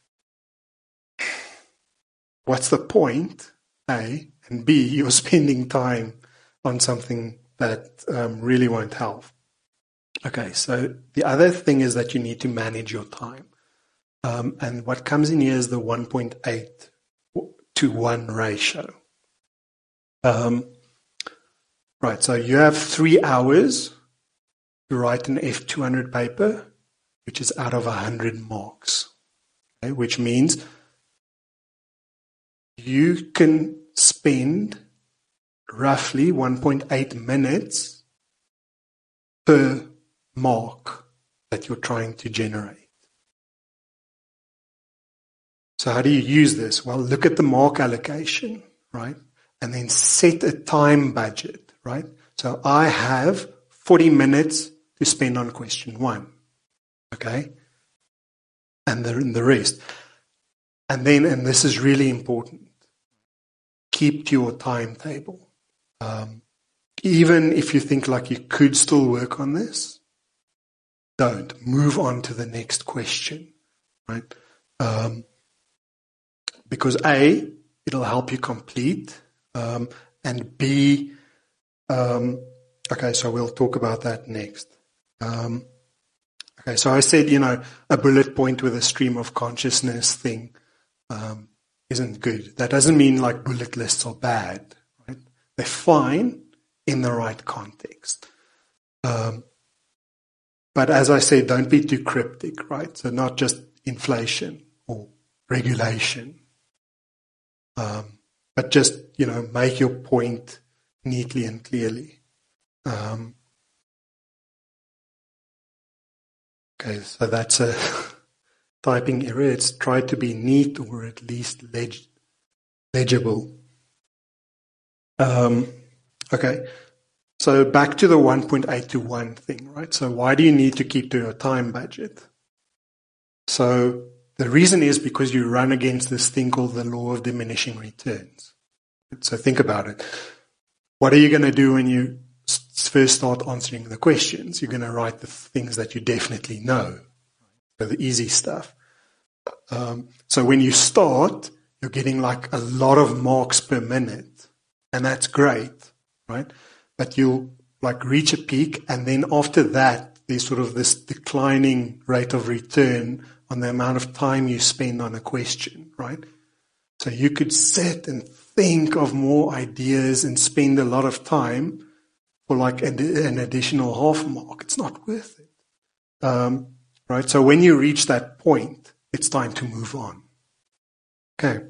S1: what's the point, A, and B, you're spending time on something that um, really won't help. Okay, so the other thing is that you need to manage your time. Um, and what comes in here is the one point eight to one ratio. Um, right, so you have three hours to write an F two hundred paper, which is out of one hundred marks, okay, which means you can spend roughly one point eight minutes per mark that you're trying to generate. So how do you use this? Well, look at the mark allocation, right? And then set a time budget, right? So I have forty minutes to spend on question one. Okay? And the, the rest. And then, and this is really important, keep to your timetable. Um, even if you think like you could still work on this, don't. Move on to the next question, right? Um, because A, it'll help you complete, um, and B, um, okay, so we'll talk about that next. Um, Okay, so I said, you know, a bullet point with a stream of consciousness thing um, isn't good. That doesn't mean like bullet lists are bad, right? They're fine in the right context. Um, but as I said, don't be too cryptic, right? So not just inflation or regulation, um, but just, you know, make your point neatly and clearly. Um, okay, so that's a typing error. It's try to be neat or at least leg legible. Um, okay, so back to the one point eight to one thing, right? So why do you need to keep to your time budget? So the reason is because you run against this thing called the law of diminishing returns. So think about it. What are you going to do when you first start answering the questions? You're going to write the things that you definitely know, so the easy stuff. Um, so when you start, you're getting like a lot of marks per minute, and that's great, right? But you'll like reach a peak, and then after that, there's sort of this declining rate of return on the amount of time you spend on a question, right? So you could sit and think of more ideas and spend a lot of time for like an, an additional half mark. It's not worth it, um, right? So when you reach that point, it's time to move on. Okay.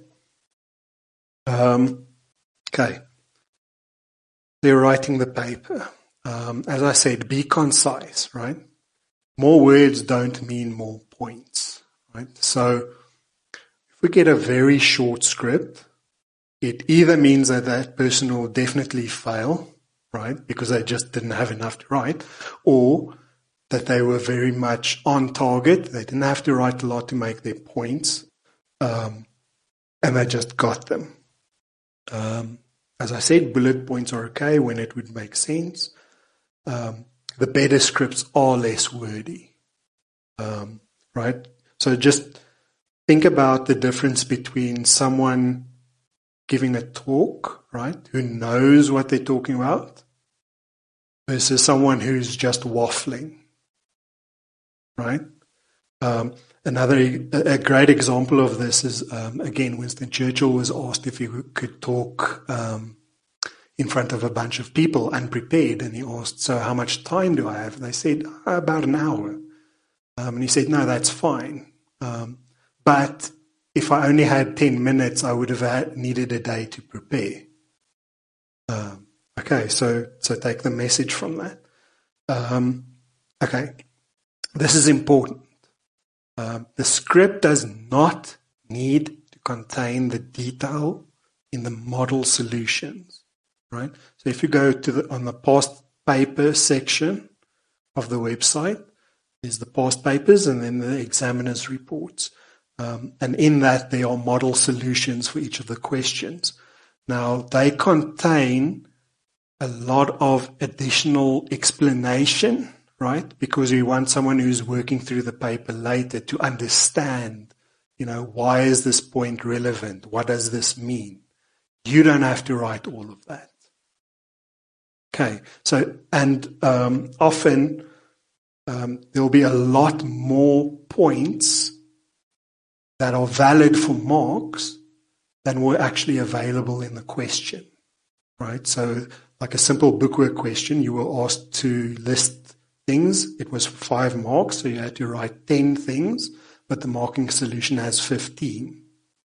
S1: Um, okay. They're writing the paper. Um, as I said, be concise, right? More words don't mean more points, right? So if we get a very short script, it either means that that person will definitely fail, right? Because they just didn't have enough to write, or that they were very much on target. They didn't have to write a lot to make their points, um, and they just got them. Um, as I said, bullet points are okay when it would make sense. Um, the better scripts are less wordy, um, right? So just think about the difference between someone giving a talk, right, who knows what they're talking about, versus someone who's just waffling, right? Um, another a great example of this is, um, again, Winston Churchill was asked if he could talk um, in front of a bunch of people unprepared, and he asked, so how much time do I have? And they said, about an hour. Um, and he said, no, that's fine. Um, but if I only had ten minutes, I would have had, needed a day to prepare. Um, okay, so so take the message from that. Um, okay, this is important. Um, the script does not need to contain the detail in the model solutions, right? So if you go to the on the past paper section of the website, there's the past papers and then the examiner's reports. Um, and in that, there are model solutions for each of the questions. Now, they contain a lot of additional explanation, right? Because we want someone who's working through the paper later to understand, you know, why is this point relevant? What does this mean? You don't have to write all of that. Okay, so, and um, often um, there'll be a lot more points that are valid for marks than were actually available in the question, right? So like a simple bookwork question, you were asked to list things. It was five marks, so you had to write ten things, but the marking solution has fifteen.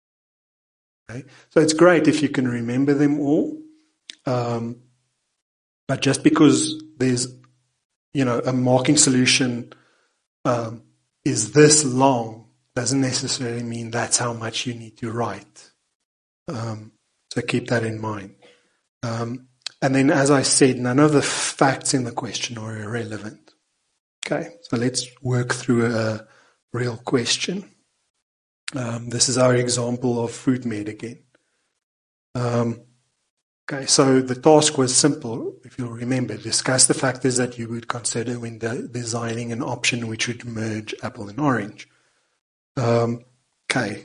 S1: Okay? So it's great if you can remember them all, um, but just because there's, you know, a marking solution um, is this long doesn't necessarily mean that's how much you need to write. Um, so keep that in mind. Um, and then, as I said, none of the facts in the question are irrelevant. Okay, so let's work through a real question. Um, this is our example of FoodMed again. Um, okay, so the task was simple, if you'll remember. Discuss the factors that you would consider when de- designing an option which would merge apple and orange. Um, okay,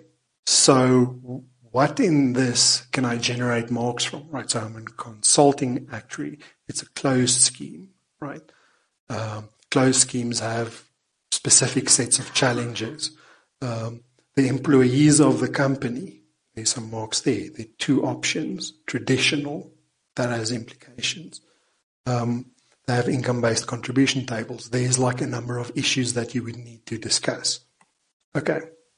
S1: so what in this can I generate marks from, right? So I'm a consulting actuary. It's a closed scheme, right? Um, closed schemes have specific sets of challenges. Um, the employees of the company, there's some marks there. There are two options. Traditional, that has implications. Um, they have income-based contribution tables. There's like a number of issues that you would need to discuss. Okay.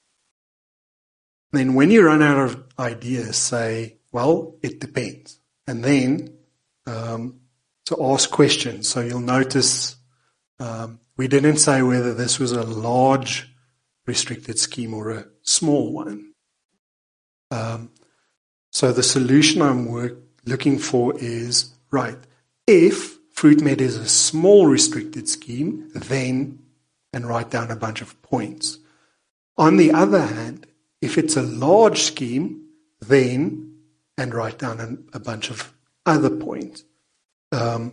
S1: Then when you run out of ideas, say, well, it depends. And then um, to ask questions. So you'll notice um, we didn't say whether this was a large restricted scheme or a small one. Um, so the solution I'm work, looking for is, right, if FruitMed is a small restricted scheme, then, and write down a bunch of points. On the other hand, if it's a large scheme, then, and write down a, a bunch of other points. Um,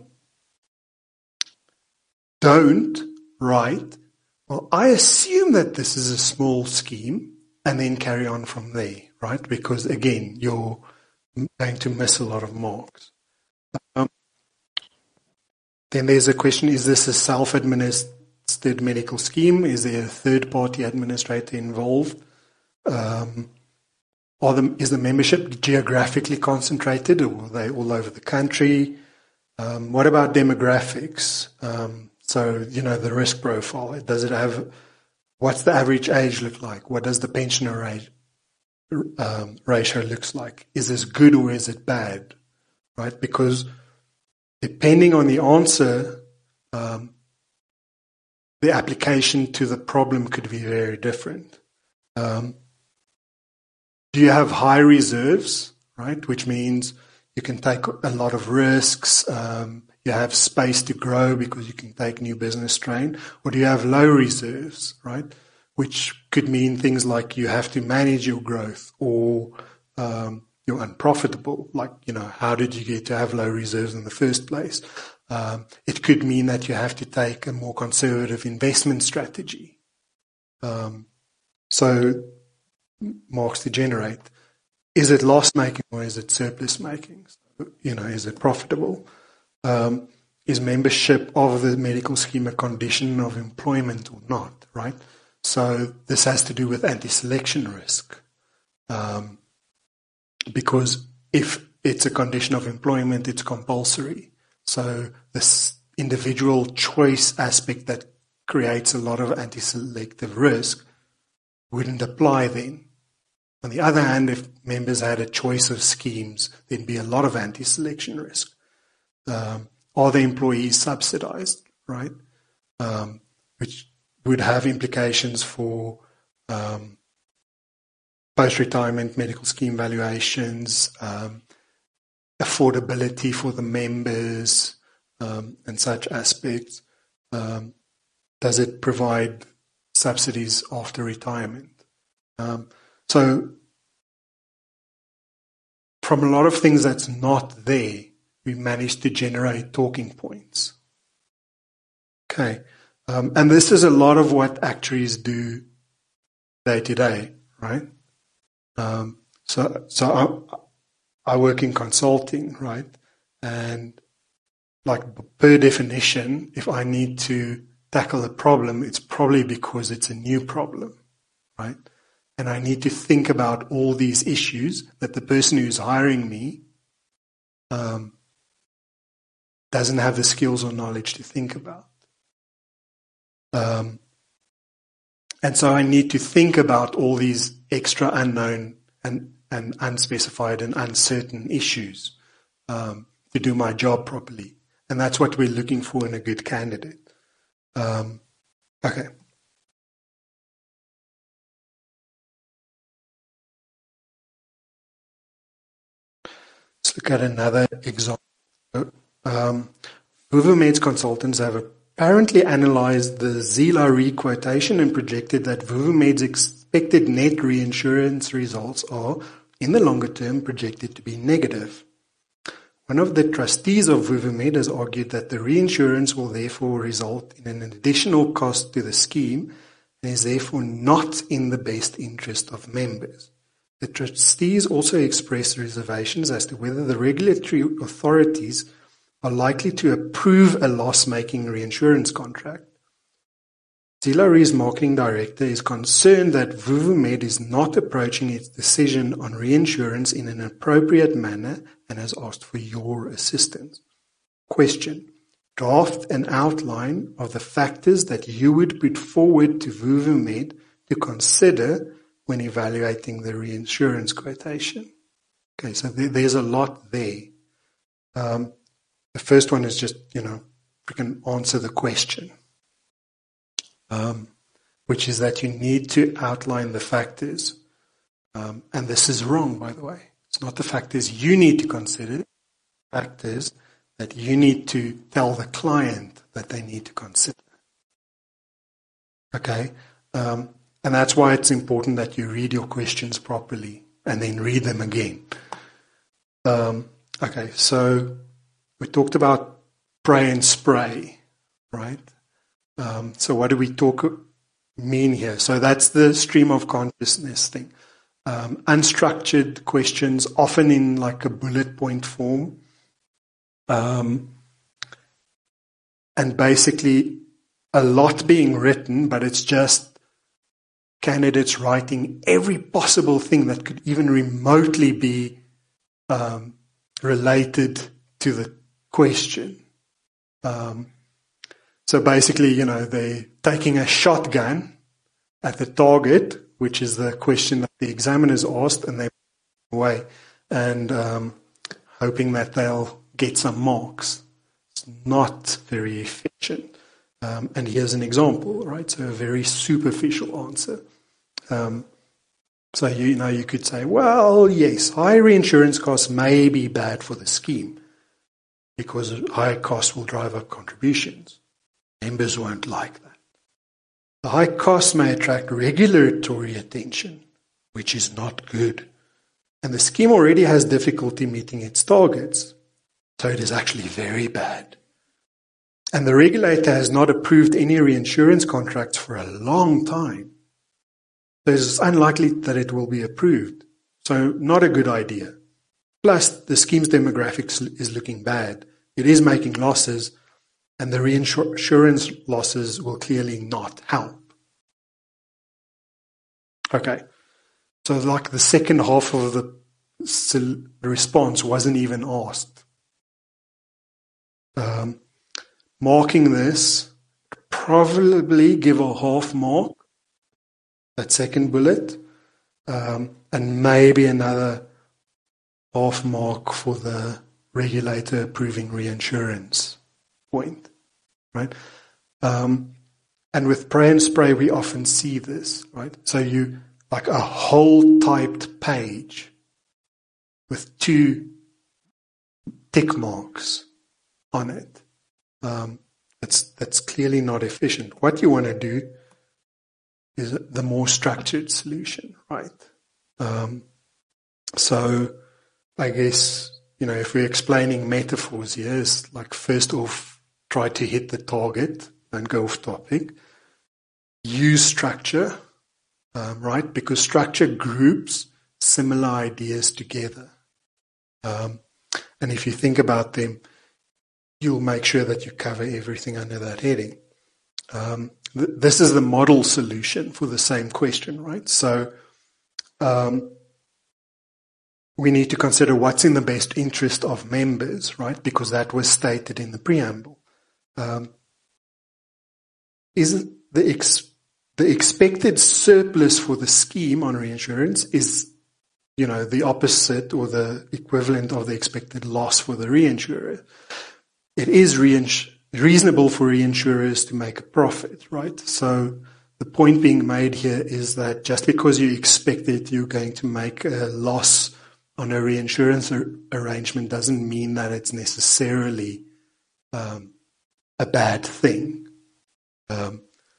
S1: don't write, well, I assume that this is a small scheme, and then carry on from there, right? Because again, you're going to miss a lot of marks. Um, then there's a question, is this a self-administered medical scheme? Is there a third-party administrator involved? Um, are the, is the membership geographically concentrated, or are they all over the country? Um, what about demographics? Um, so, you know, the risk profile. Does it have, what's the average age look like? What does the pensioner rate, um, ratio looks like? Is this good or is it bad? Right? Because depending on the answer, um, the application to the problem could be very different. Um, do you have high reserves, right? Which means you can take a lot of risks. Um, you have space to grow because you can take new business strain. Or do you have low reserves, right? Which could mean things like you have to manage your growth, or um, you're unprofitable. Like, you know, how did you get to have low reserves in the first place? Um, it could mean that you have to take a more conservative investment strategy. Um, so, marks to generate. Is it loss-making or is it surplus-making? You know, is it profitable? Um, is membership of the medical scheme a condition of employment or not, right? So this has to do with anti-selection risk. Um, because if it's a condition of employment, it's compulsory. So this individual choice aspect that creates a lot of anti-selective risk wouldn't apply then. On the other hand, if members had a choice of schemes, there'd be a lot of anti-selection risk. Um, are the employees subsidized, right? Um, which would have implications for um, post-retirement medical scheme valuations, um, affordability for the members, um, and such aspects. Um, does it provide subsidies after retirement? Um, So from a lot of things that's not there, we managed to generate talking points. Okay. Um, and this is a lot of what actuaries do day to day, right? Um, so so I, I work in consulting, right? And like per definition, if I need to tackle a problem, it's probably because it's a new problem, right? And I need to think about all these issues that the person who's hiring me um, doesn't have the skills or knowledge to think about. Um, and so I need to think about all these extra unknown and, and unspecified and uncertain issues um, to do my job properly. And that's what we're looking for in a good candidate. Um, okay. Let's look at another example. Um, VuvaMed's consultants have apparently analyzed the Zila re-quotation and projected that VuvaMed's expected net reinsurance results are, in the longer term, projected to be negative. One of the trustees of VuvaMed has argued that the reinsurance will therefore result in an additional cost to the scheme and is therefore not in the best interest of members. The trustees also expressed reservations as to whether the regulatory authorities are likely to approve a loss-making reinsurance contract. Zila Re's marketing director is concerned that VuvaMed is not approaching its decision on reinsurance in an appropriate manner and has asked for your assistance. Question: Draft an outline of the factors that you would put forward to Vuvamed to consider when evaluating the reinsurance quotation. Okay, so th- there's a lot there. Um, the first one is just, you know, we can answer the question, um, which is that you need to outline the factors. Um, and this is wrong, by the way. It's not the factors you need to consider, factors that you need to tell the client that they need to consider. Okay? Um, and that's why it's important that you read your questions properly and then read them again. Um, okay, so we talked about pray and spray, right? Um, so what do we talk mean here? So that's the stream of consciousness thing. Um, unstructured questions, often in like a bullet point form. Um, and basically a lot being written, but it's just candidates writing every possible thing that could even remotely be um, related to the question. Um, so basically, you know, they're taking a shotgun at the target, which is the question that the examiners asked, and they're away and um, hoping that they'll get some marks. It's not very efficient. Um, and here's an example, right? So a very superficial answer. Um, so you, you know, you could say, well, yes, high reinsurance costs may be bad for the scheme because high costs will drive up contributions. Members won't like that. The high costs may attract regulatory attention, which is not good. And the scheme already has difficulty meeting its targets. So it is actually very bad. And the regulator has not approved any reinsurance contracts for a long time. So it's unlikely that it will be approved. So not a good idea. Plus, the scheme's demographics is looking bad. It is making losses, and the reinsurance losses will clearly not help. Okay. So like the second half of the response wasn't even asked. Um, marking this, probably give a half mark, that second bullet, um, and maybe another half mark for the regulator approving reinsurance point, right? Um, and with pray and spray, we often see this, right? So you, like a whole typed page with two tick marks on it. Um, that's, that's clearly not efficient. What you want to do is the more structured solution, right? Um, so I guess, you know, if we're explaining metaphors here, it's like first off, try to hit the target, don't go off topic. Use structure, um, right? Because structure groups similar ideas together. Um, and if you think about them, you'll make sure that you cover everything under that heading. Um, th- this is the model solution for the same question, right? So um, we need to consider what's in the best interest of members, right? Because that was stated in the preamble. Um, is the ex- the expected surplus for the scheme on reinsurance is, you know, the opposite or the equivalent of the expected loss for the reinsurer. It is reins- reasonable for reinsurers to make a profit, right? So the point being made here is that just because you expect it, you're going to make a loss on a reinsurance ar- arrangement doesn't mean that it's necessarily um, a bad thing. Um,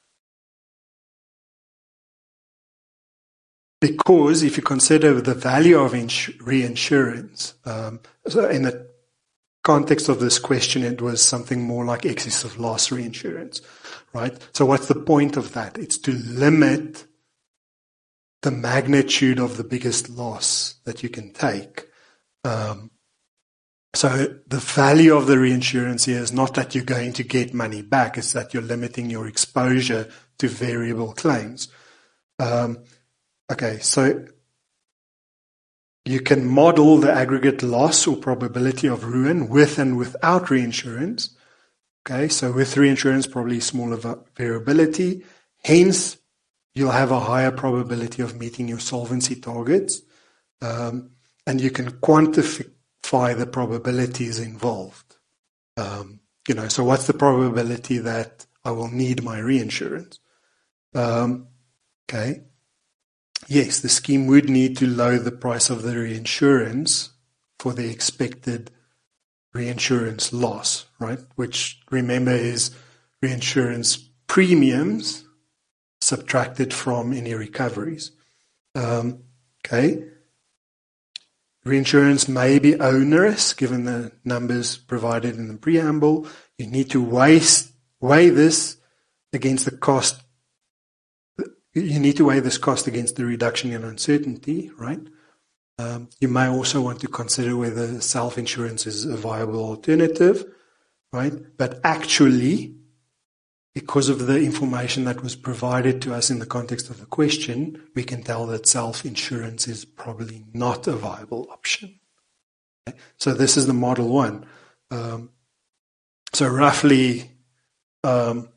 S1: because if you consider the value of ins- reinsurance, um, so in the context of this question, it was something more like excess of loss reinsurance, right? So what's the point of that? It's to limit the magnitude of the biggest loss that you can take. Um, so the value of the reinsurance here is not that you're going to get money back, it's that you're limiting your exposure to variable claims. Um, okay, so you can model the aggregate loss or probability of ruin with and without reinsurance. Okay, so with reinsurance, probably smaller variability. Hence, you'll have a higher probability of meeting your solvency targets. Um, and you can quantify the probabilities involved. Um, you know, so what's the probability that I will need my reinsurance? Um, okay. Yes, the scheme would need to lower the price of the reinsurance for the expected reinsurance loss, right? Which, remember, is reinsurance premiums subtracted from any recoveries. Um, okay. Reinsurance may be onerous given the numbers provided in the preamble. You need to weigh, weigh this against the cost. You need to weigh this cost against the reduction in uncertainty, right? Um, you may also want to consider whether self-insurance is a viable alternative, right? But actually, because of the information that was provided to us in the context of the question, we can tell that self-insurance is probably not a viable option. Okay? So this is the model one. Um, so roughly, um,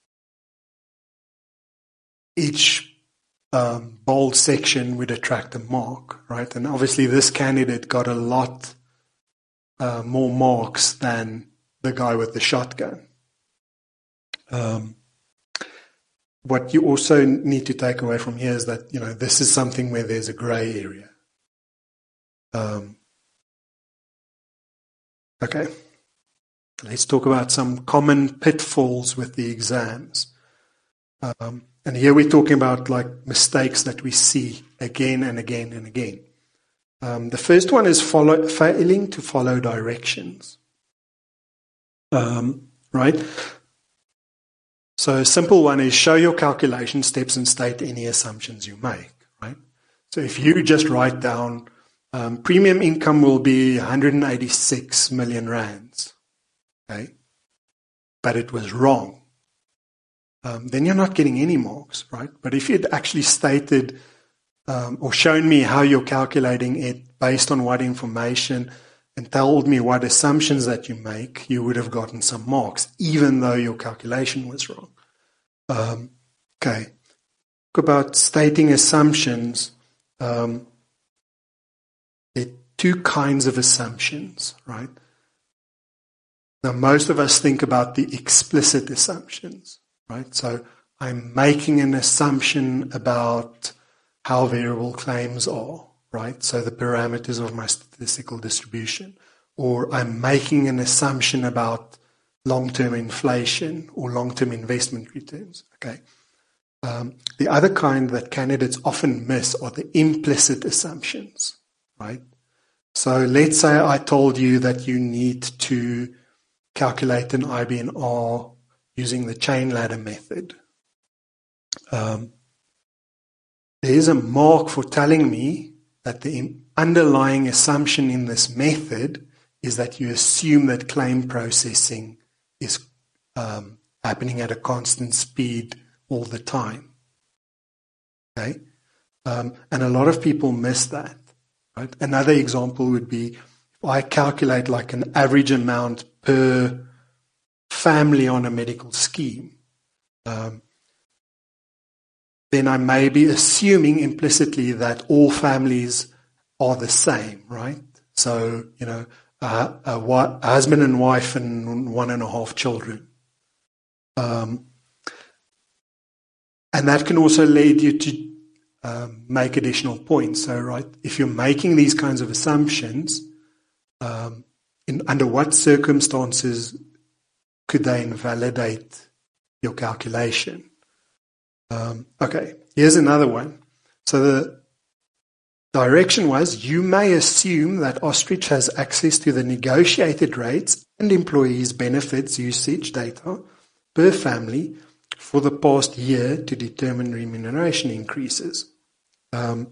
S1: each um, bold section would attract a mark, right? And obviously this candidate got a lot uh, more marks than the guy with the shotgun. Um, what you also need to take away from here is that, you know, this is something where there's a grey area. Um, okay. Let's talk about some common pitfalls with the exams. Um, and here we're talking about like mistakes that we see again and again and again. Um, the first one is follow, failing to follow directions. Um, right? So a simple one is show your calculation steps and state any assumptions you make, right? So if you just write down um, premium income will be one hundred eighty-six million rands, okay? But it was wrong. Um, then you're not getting any marks, right? But if you'd actually stated um, or shown me how you're calculating it based on what information and told me what assumptions that you make, you would have gotten some marks, even though your calculation was wrong. Um, okay. Talk about stating assumptions. Um, there are two kinds of assumptions, right? Now, most of us think about the explicit assumptions, right? So I'm making an assumption about how variable claims are, right? So the parameters of my statistical distribution. Or I'm making an assumption about long-term inflation or long-term investment returns, okay? Um, the other kind that candidates often miss are the implicit assumptions, right? So let's say I told you that you need to calculate an I B N R using the chain ladder method. Um, there is a mark for telling me that the underlying assumption in this method is that you assume that claim processing is um, happening at a constant speed all the time. Okay? Um, and a lot of people miss that. Right? Another example would be if I calculate like an average amount per family on a medical scheme, um, then I may be assuming implicitly that all families are the same, right? So, you know, uh, a, a husband and wife and one and a half children. Um, and that can also lead you to um, make additional points. So, right, if you're making these kinds of assumptions, um, in, under what circumstances could they invalidate your calculation? Um, okay, here's another one. So the direction was, you may assume that Ostrich has access to the negotiated rates and employees' benefits usage data per family for the past year to determine remuneration increases. Um,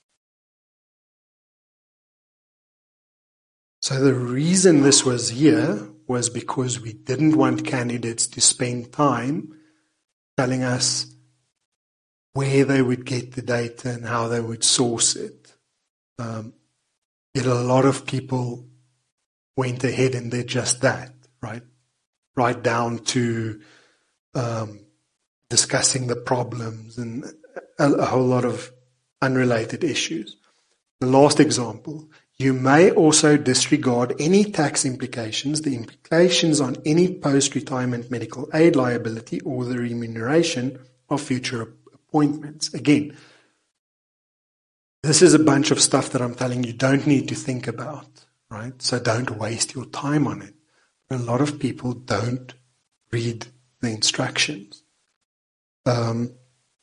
S1: so the reason this was here was because we didn't want candidates to spend time telling us where they would get the data and how they would source it. Um, yet a lot of people went ahead and did just that, right? right down to um, discussing the problems and a, a whole lot of unrelated issues. The last example, you may also disregard any tax implications, the implications on any post-retirement medical aid liability or the remuneration of future appointments. Again, this is a bunch of stuff that I'm telling you don't need to think about, right? So don't waste your time on it. A lot of people don't read the instructions. Um,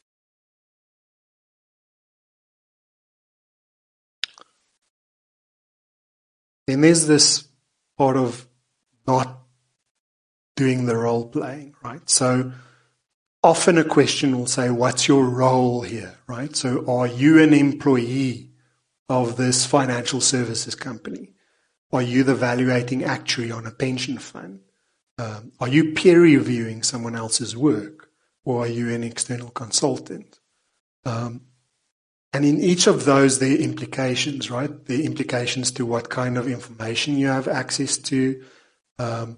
S1: then there's this part of not doing the role playing, right? So often a question will say, what's your role here, right? So are you an employee of this financial services company? Are you the valuating actuary on a pension fund? Um, are you peer reviewing someone else's work? Or are you an external consultant? Um, and in each of those, there are implications, right? The implications to what kind of information you have access to, um,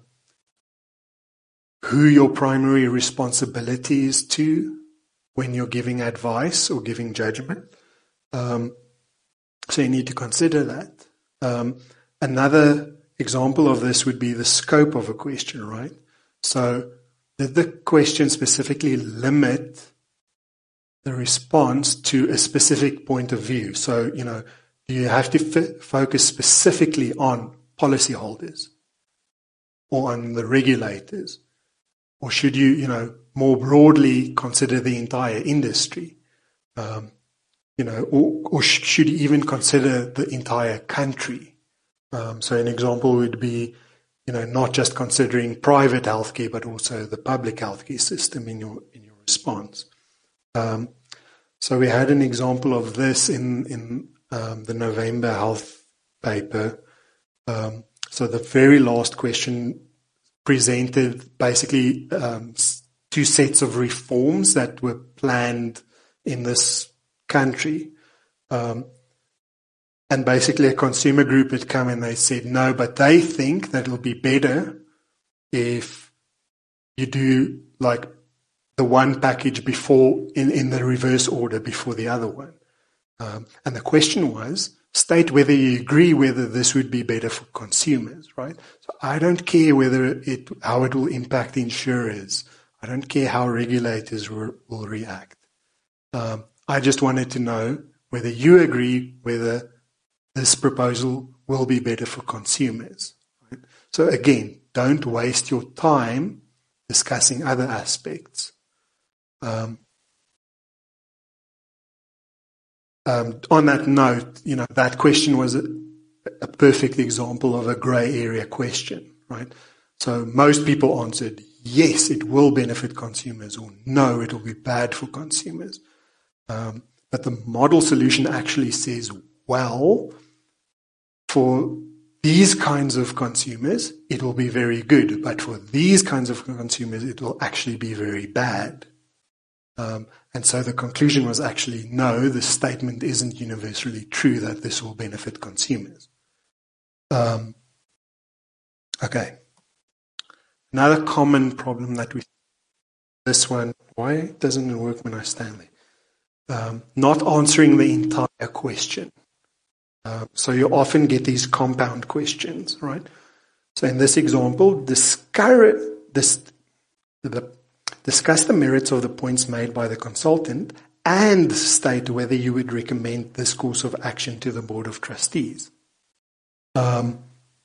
S1: who your primary responsibility is to when you're giving advice or giving judgment. Um, so you need to consider that. Um, another example of this would be the scope of a question, right? So did the question specifically limit the response to a specific point of view? So, you know, do you have to f- focus specifically on policyholders or on the regulators? Or should you, you know, more broadly consider the entire industry? Um, you know, or, or sh- should you even consider the entire country? Um, so an example would be, you know, not just considering private healthcare, but also the public healthcare system in your in your response. Um, so we had an example of this in in um, the November health paper. Um, so the very last question presented basically um, two sets of reforms that were planned in this country. Um, and basically a consumer group had come and they said, no, but they think that it'll be better if you do like the one package before, in, in the reverse order before the other one. Um, and the question was, state whether you agree whether this would be better for consumers, right? So I don't care whether it, how it will impact insurers. I don't care how regulators will, will react. Um, I just wanted to know whether you agree whether this proposal will be better for consumers. Right? So again, don't waste your time discussing other aspects. Um, Um, on that note, you know, that question was a, a perfect example of a grey area question, right? So most people answered, yes, it will benefit consumers, or no, it will be bad for consumers. Um, but the model solution actually says, well, for these kinds of consumers, it will be very good, but for these kinds of consumers, it will actually be very bad. Um, and so the conclusion was actually, no, the statement isn't universally true that this will benefit consumers. Um, okay. Another common problem that we, this one, why doesn't it work when I stand there? Um, not answering the entire question. Uh, so you often get these compound questions, right? So in this example, discourage, this, the discuss the merits of the points made by the consultant and state whether you would recommend this course of action to the Board of Trustees. Um,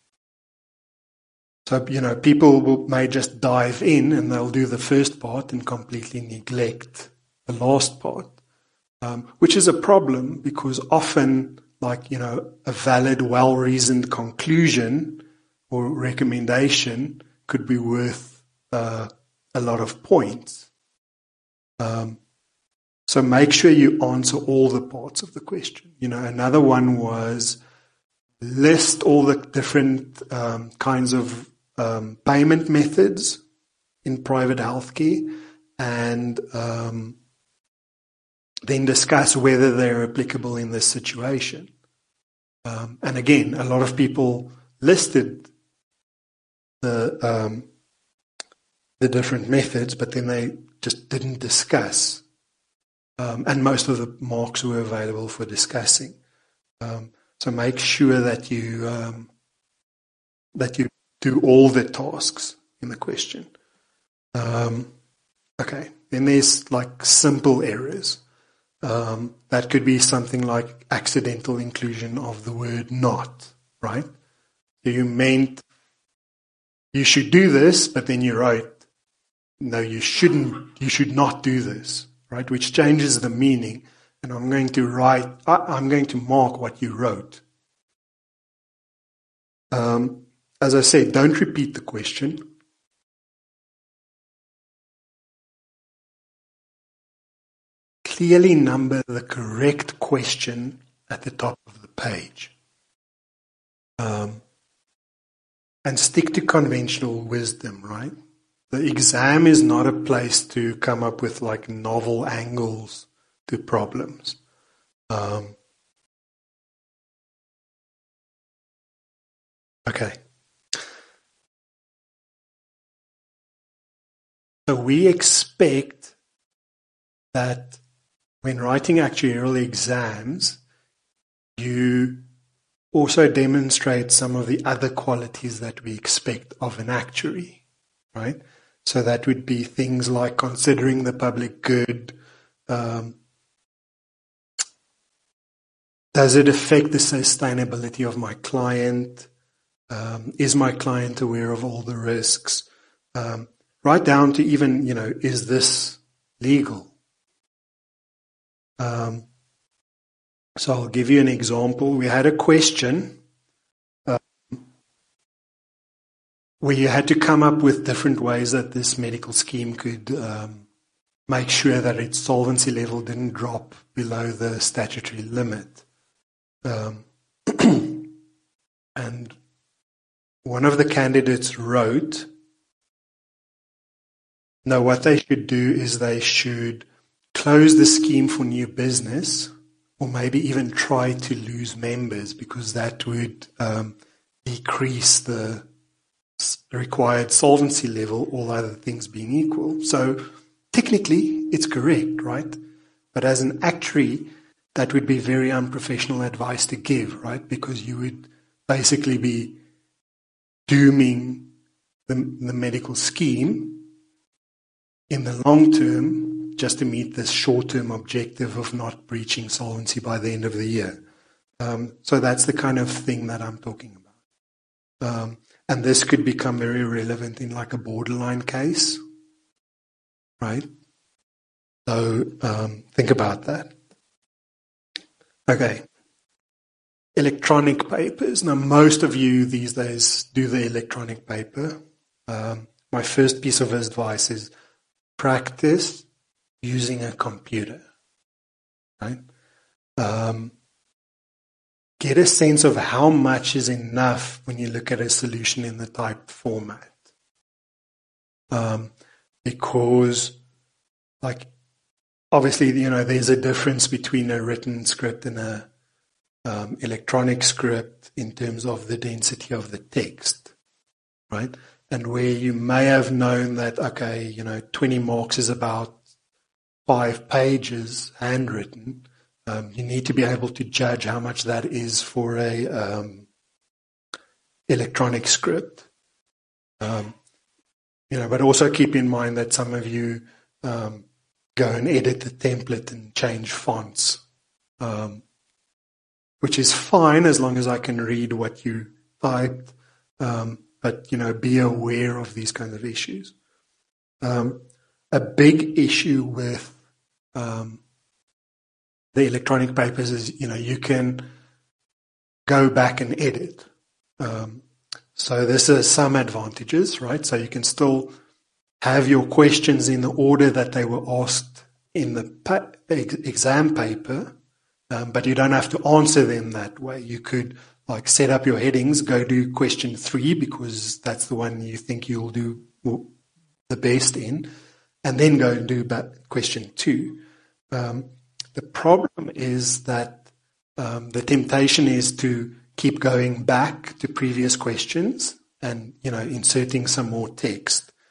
S1: so, you know, people will, may just dive in and they'll do the first part and completely neglect the last part, um, which is a problem because often, like, you know, a valid, well-reasoned conclusion or recommendation could be worth uh, a lot of points. Um, so make sure you answer all the parts of the question. You know, another one was list all the different um, kinds of um, payment methods in private healthcare and um, then discuss whether they're applicable in this situation. Um, and again, a lot of people listed the um, the different methods, but then they just didn't discuss. Um, and most of the marks were available for discussing. Um, so make sure that you um, that you do all the tasks in the question. Um, okay, then there's like simple errors. Um, that could be something like accidental inclusion of the word not, right? So you meant you should do this, but then you wrote, no, you shouldn't, you should not do this, right? Which changes the meaning. And I'm going to write, I'm going to mark what you wrote. Um, as I said, don't repeat the question. Clearly number the correct question at the top of the page. Um, and stick to conventional wisdom, right? The exam is not a place to come up with like novel angles to problems. Um, okay. So we expect that when writing actuarial exams, you also demonstrate some of the other qualities that we expect of an actuary, right? So that would be things like considering the public good. Um, does it affect the sustainability of my client? Um, is my client aware of all the risks? Um, right down to even, you know, is this legal? Um, so I'll give you an example. We had a question uh, where you had to come up with different ways that this medical scheme could um, make sure that its solvency level didn't drop below the statutory limit. Um, and one of the candidates wrote, no, what they should do is they should close the scheme for new business, or maybe even try to lose members, because that would um, decrease the required solvency level, all other things being equal. So technically, it's correct, right? But as an actuary, that would be very unprofessional advice to give, right? Because you would basically be dooming the, the medical scheme in the long term just to meet this short-term objective of not breaching solvency by the end of the year. Um, so that's the kind of thing that I'm talking about. Um, and this could become very relevant in like a borderline case, right? So um, think about that. Okay. Electronic papers. Now, most of you these days do the electronic paper. Um, my first piece of advice is practice using a computer, right? Um, get a sense of how much is enough when you look at a solution in the typed format. Um, because, like, obviously, you know, there's a difference between a written script and a um, electronic script in terms of the density of the text, right? And where you may have known that, okay, you know, twenty marks is about five pages handwritten, um, you need to be able to judge how much that is for a um, electronic script. Um, you know, but also keep in mind that some of you um, go and edit the template and change fonts, um, which is fine as long as I can read what you typed. Um, but, you know, be aware of these kinds of issues. Um, a big issue with um, the electronic papers is, you know, you can go back and edit. Um, so this has some advantages, right? So you can still have your questions in the order that they were asked in the pa- exam paper, um, but you don't have to answer them that way. You could like set up your headings, go do question three because that's the one you think you'll do the best in, and then go and do question two. Um, the problem is that um, the temptation is to keep going back to previous questions and, you know, inserting some more text.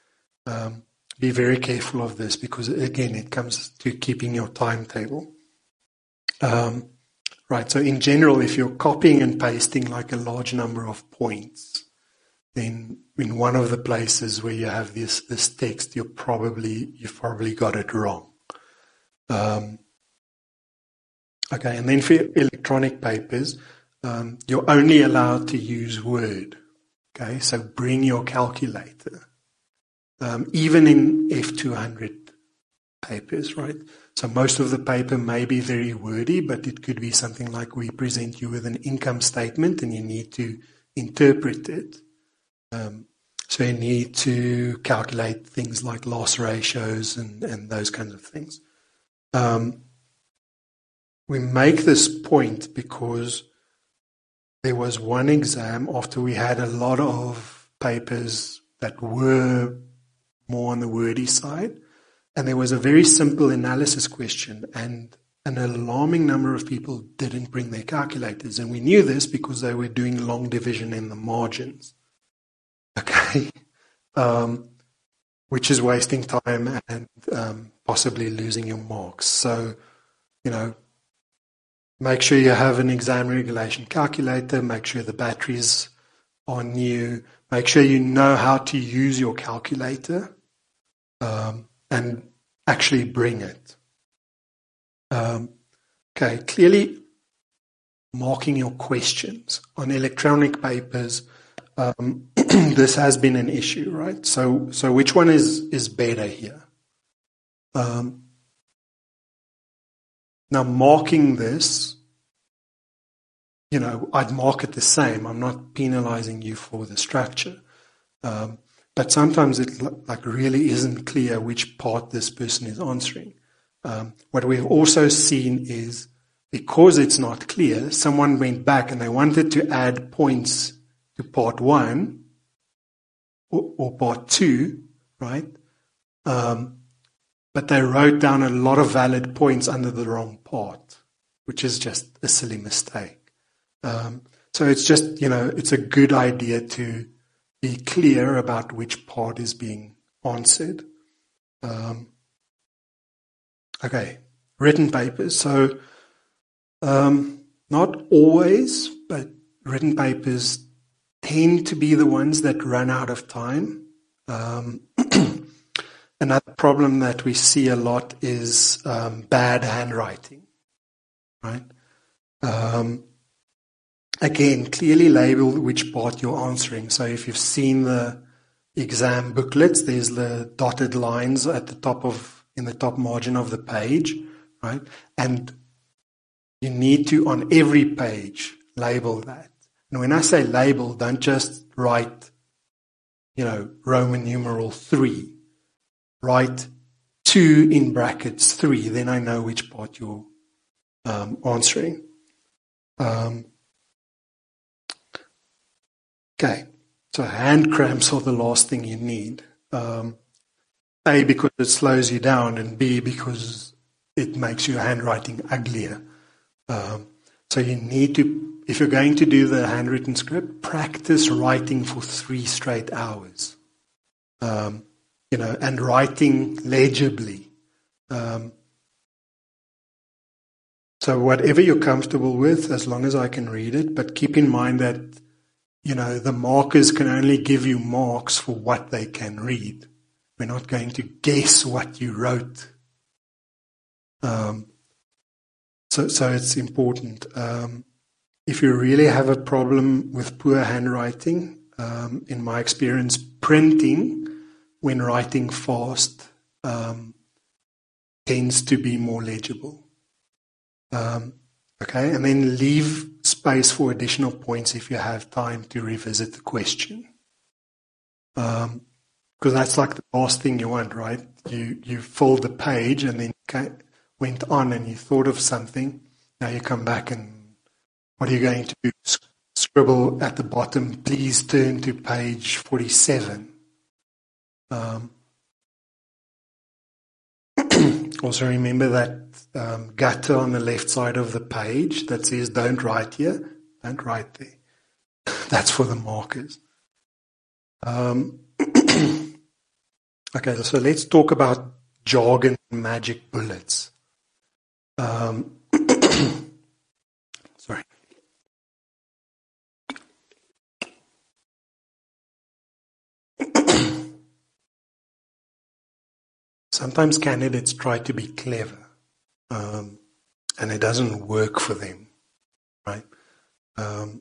S1: Um, be very careful of this because, again, it comes to keeping your timetable. Um, right, so in general, if you're copying and pasting like a large number of points, then in one of the places where you have this this text, you're probably you've probably got it wrong. Um, okay, and then for electronic papers, um, you're only allowed to use Word. Okay, so bring your calculator. Um, even in F two hundred papers, right? So most of the paper may be very wordy, but it could be something like we present you with an income statement and you need to interpret it. Um, so you need to calculate things like loss ratios and, and those kinds of things. Um, we make this point because there was one exam after we had a lot of papers that were more on the wordy side, and there was a very simple analysis question, and an alarming number of people didn't bring their calculators, and we knew this because they were doing long division in the margins. Okay, um, which is wasting time and um, possibly losing your marks. So, you know, make sure you have an exam regulation calculator, make sure the batteries are new, make sure you know how to use your calculator, um, and actually bring it. Um, okay, clearly marking your questions on electronic papers. Um, this has been an issue, right? So, so which one is, is better here? Um, now, marking this, you know, I'd mark it the same. I'm not penalizing you for the structure. Um, but sometimes it like really isn't clear which part this person is answering. Um, what we've also seen is because it's not clear, someone went back and they wanted to add points to part one or, or part two, right? Um, but they wrote down a lot of valid points under the wrong part, which is just a silly mistake. Um, so it's just, you know, it's a good idea to be clear about which part is being answered. Um, okay, written papers. So um, not always, but written papers tend to be the ones that run out of time. Um, another problem that we see a lot is um, bad handwriting, right? Um, again, clearly label which part you're answering. So if you've seen the exam booklets, there's the dotted lines at the top of, in the top margin of the page, right? And you need to, on every page, label that. And when I say label, don't just write, you know, Roman numeral three. Write two in brackets three, then I know which part you're um, answering. Um, okay, so hand cramps are the last thing you need. Um, A, because it slows you down, and B, because it makes your handwriting uglier. Um, so you need to, if you're going to do the handwritten script, practice writing for three straight hours. Um, you know, and writing legibly. Um, so whatever you're comfortable with, as long as I can read it, but keep in mind that, you know, the markers can only give you marks for what they can read. We're not going to guess what you wrote. Um, so, so it's important. Um, if you really have a problem with poor handwriting, um, in my experience, printing when writing fast um, tends to be more legible. Um, okay, and then leave space for additional points if you have time to revisit the question. Um, because that's like the last thing you want, right? You you filled the page and then went on and you thought of something. Now you come back and what are you going to do? Scribble at the bottom, please turn to page forty-seven. Um, also remember that um, gutter on the left side of the page that says don't write here, don't write there. That's for the markers. Um, Okay, so let's talk about jargon magic bullets. Um, sorry. Sometimes candidates try to be clever, um, and it doesn't work for them, right? Um,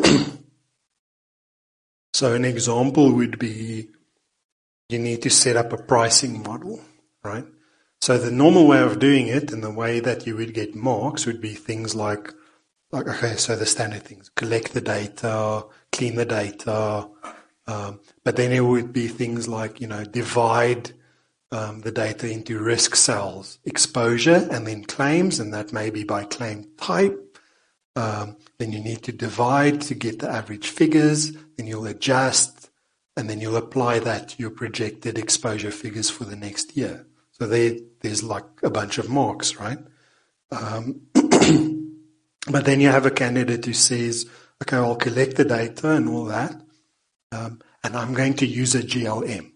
S1: so an example would be you need to set up a pricing model, right? So the normal way of doing it and the way that you would get marks would be things like, like okay, so the standard things, collect the data, clean the data, um, but then it would be things like, you know, divide um, the data into risk cells, exposure, and then claims, and that may be by claim type. Um, then you need to divide to get the average figures, then you'll adjust, and then you'll apply that to your projected exposure figures for the next year. So there, there's like a bunch of marks, right? Um, but then you have a candidate who says, okay, I'll collect the data and all that, um, and I'm going to use a G L M.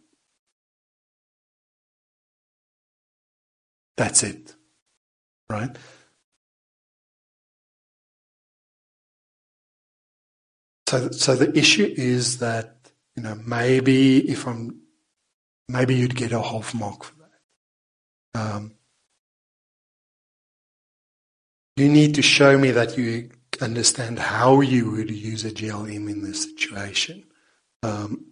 S1: That's it, right? So, so the issue is that, you know, maybe if I'm, maybe you'd get a half mark for that. Um, you need to show me that you understand how you would use a G L M in this situation. Um,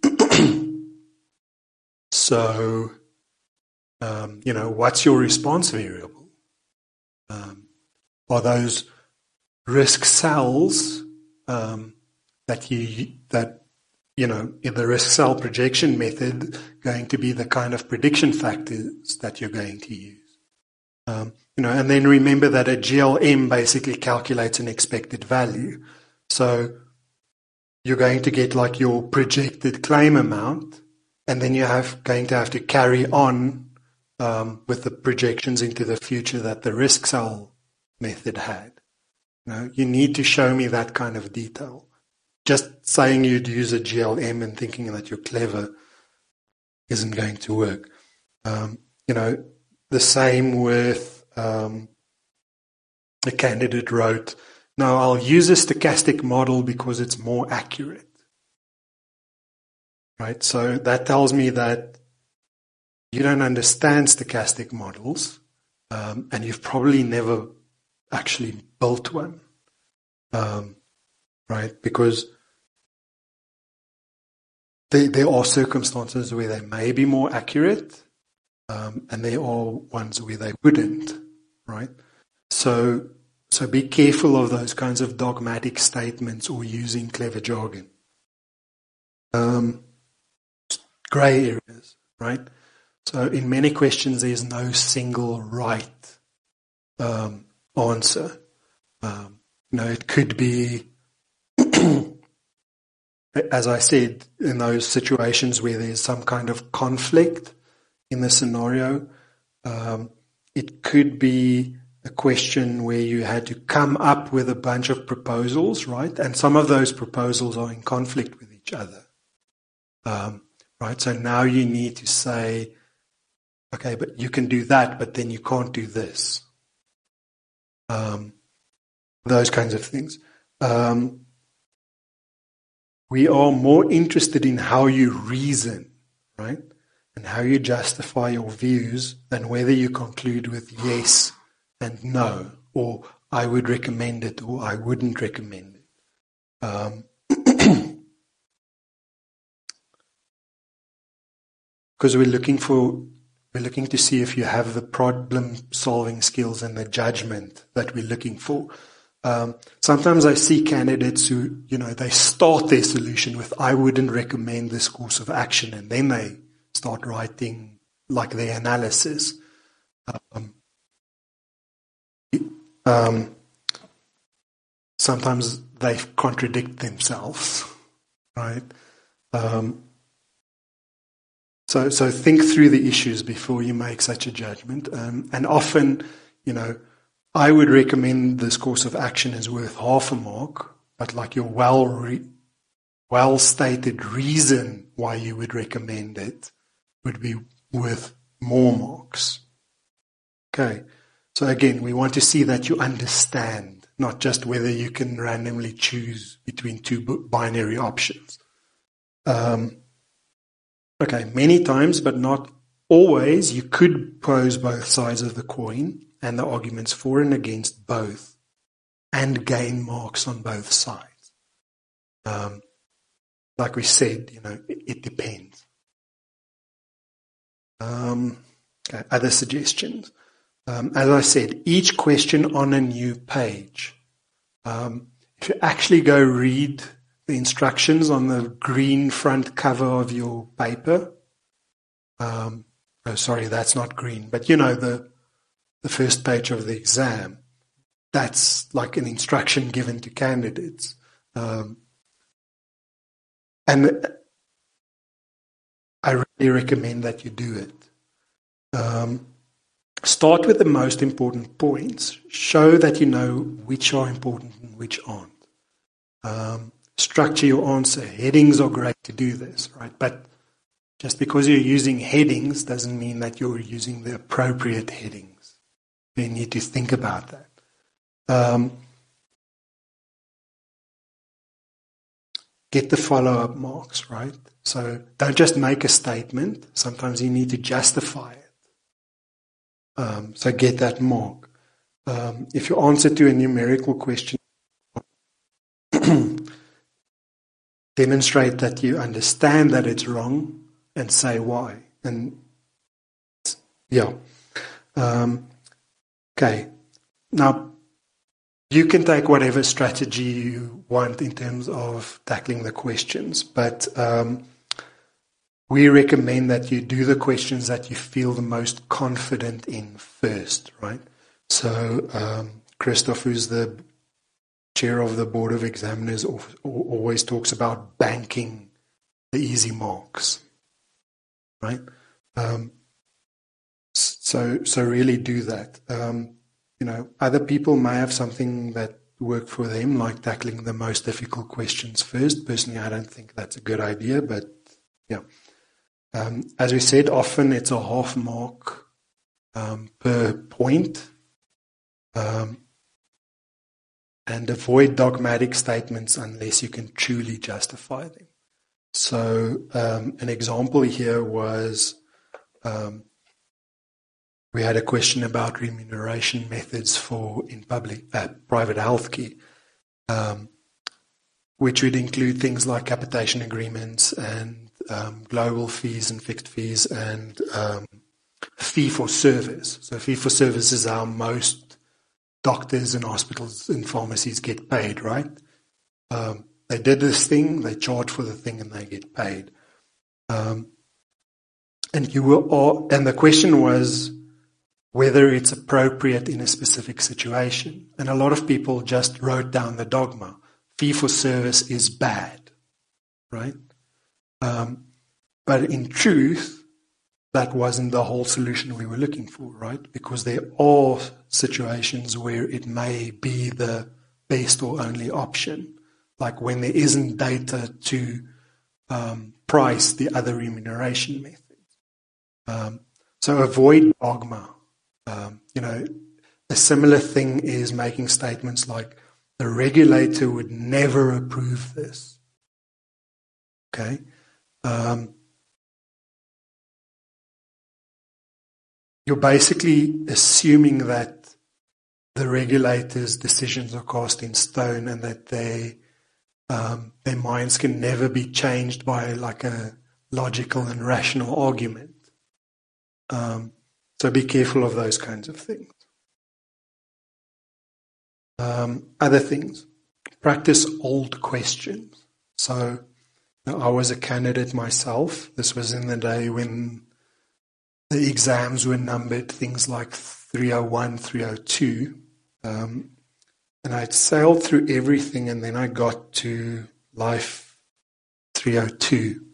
S1: so, um, you know, what's your response variable? Um, are those risk cells um, that you that you know in the risk cell projection method going to be the kind of prediction factors that you're going to use? Um, you know, and then remember that a G L M basically calculates an expected value. So you're going to get like your projected claim amount, and then you have going to have to carry on um, with the projections into the future that the risk cell method had. You know, you need to show me that kind of detail. Just saying you'd use a G L M and thinking that you're clever isn't going to work. Um, you know, the same with um, a candidate wrote, no, I'll use a stochastic model because it's more accurate. Right? So that tells me that you don't understand stochastic models, um, and you've probably never actually built one. Um, right? Because there, there are circumstances where they may be more accurate, um, and there are ones where they wouldn't, right? So, so be careful of those kinds of dogmatic statements or using clever jargon. Um, gray areas, right? So in many questions, there's no single right um, answer. Um, you know, it could be, as I said, in those situations where there's some kind of conflict in the scenario, um, it could be a question where you had to come up with a bunch of proposals, right? And some of those proposals are in conflict with each other. Um, right? So now you need to say, okay, but you can do that, but then you can't do this. Um, those kinds of things. Um, we are more interested in how you reason, right? And how you justify your views than whether you conclude with yes and no, or I would recommend it or I wouldn't recommend it. Um, because we're looking for, we're looking to see if you have the problem-solving skills and the judgment that we're looking for. Um, sometimes I see candidates who, you know, they start their solution with, I wouldn't recommend this course of action, and then they start writing like their analysis. Um, um, sometimes they contradict themselves, right? Um, so, so think through the issues before you make such a judgment. Um, and often, you know, I would recommend this course of action is worth half a mark, but like your well re- well stated reason why you would recommend it would be with more marks. Okay, so again, we want to see that you understand, not just whether you can randomly choose between two binary options. Um, okay, many times, but not always, you could pose both sides of the coin and the arguments for and against both and gain marks on both sides. Um, like we said, you know, it, it depends. Um, okay, other suggestions. Um, as I said, each question on a new page. Um, if you actually go read the instructions on the green front cover of your paper, um, oh, sorry, that's not green, but you know, the, the first page of the exam, that's like an instruction given to candidates. Um, and I really recommend that you do it. Um, Start with the most important points. Show that you know which are important and which aren't. Um, structure your answer. Headings are great to do this, right? But just because you're using headings doesn't mean that you're using the appropriate headings. You need to think about that. Um, get the follow-up marks, right? So don't just make a statement. Sometimes you need to justify it. Um, so get that mark. Um, if your answer to a numerical question, demonstrate that you understand that it's wrong and say why. And yeah. Um, okay. Now, you can take whatever strategy you want in terms of tackling the questions, but um, we recommend that you do the questions that you feel the most confident in first, right? So um, Christoph, who's the chair of the Board of Examiners, always talks about banking the easy marks, right? Um, so, so really do that. Um, you know, other people may have something that work for them, like tackling the most difficult questions first. Personally, I don't think that's a good idea, but yeah. Um, as we said, often it's a half mark um, per point. Um, and avoid dogmatic statements unless you can truly justify them. So um, an example here was um, we had a question about remuneration methods for in public uh, private healthcare, um, which would include things like capitation agreements and um, global fees and fixed fees and um, fee for service. So fee for service is how most doctors and hospitals and pharmacies get paid, right? Um, they did this thing, they charge for the thing, and they get paid. Um, and you will, and the question was whether it's appropriate in a specific situation. And a lot of people just wrote down the dogma: fee for service is bad, right? Um, but in truth, that wasn't the whole solution we were looking for, right? Because there are situations where it may be the best or only option, like when there isn't data to um, price the other remuneration methods. Um, so avoid dogma. Um, you know, a similar thing is making statements like, the regulator would never approve this. Okay? Um, You're basically assuming that the regulator's decisions are cast in stone and that they, um, their minds can never be changed by like a logical and rational argument. Um, so be careful of those kinds of things. Um, other things. Practice old questions. So you know, I was a candidate myself. This was in the day when the exams were numbered, things like three oh one, three oh two. Um, and I'd sailed through everything, and then I got to Life three oh two.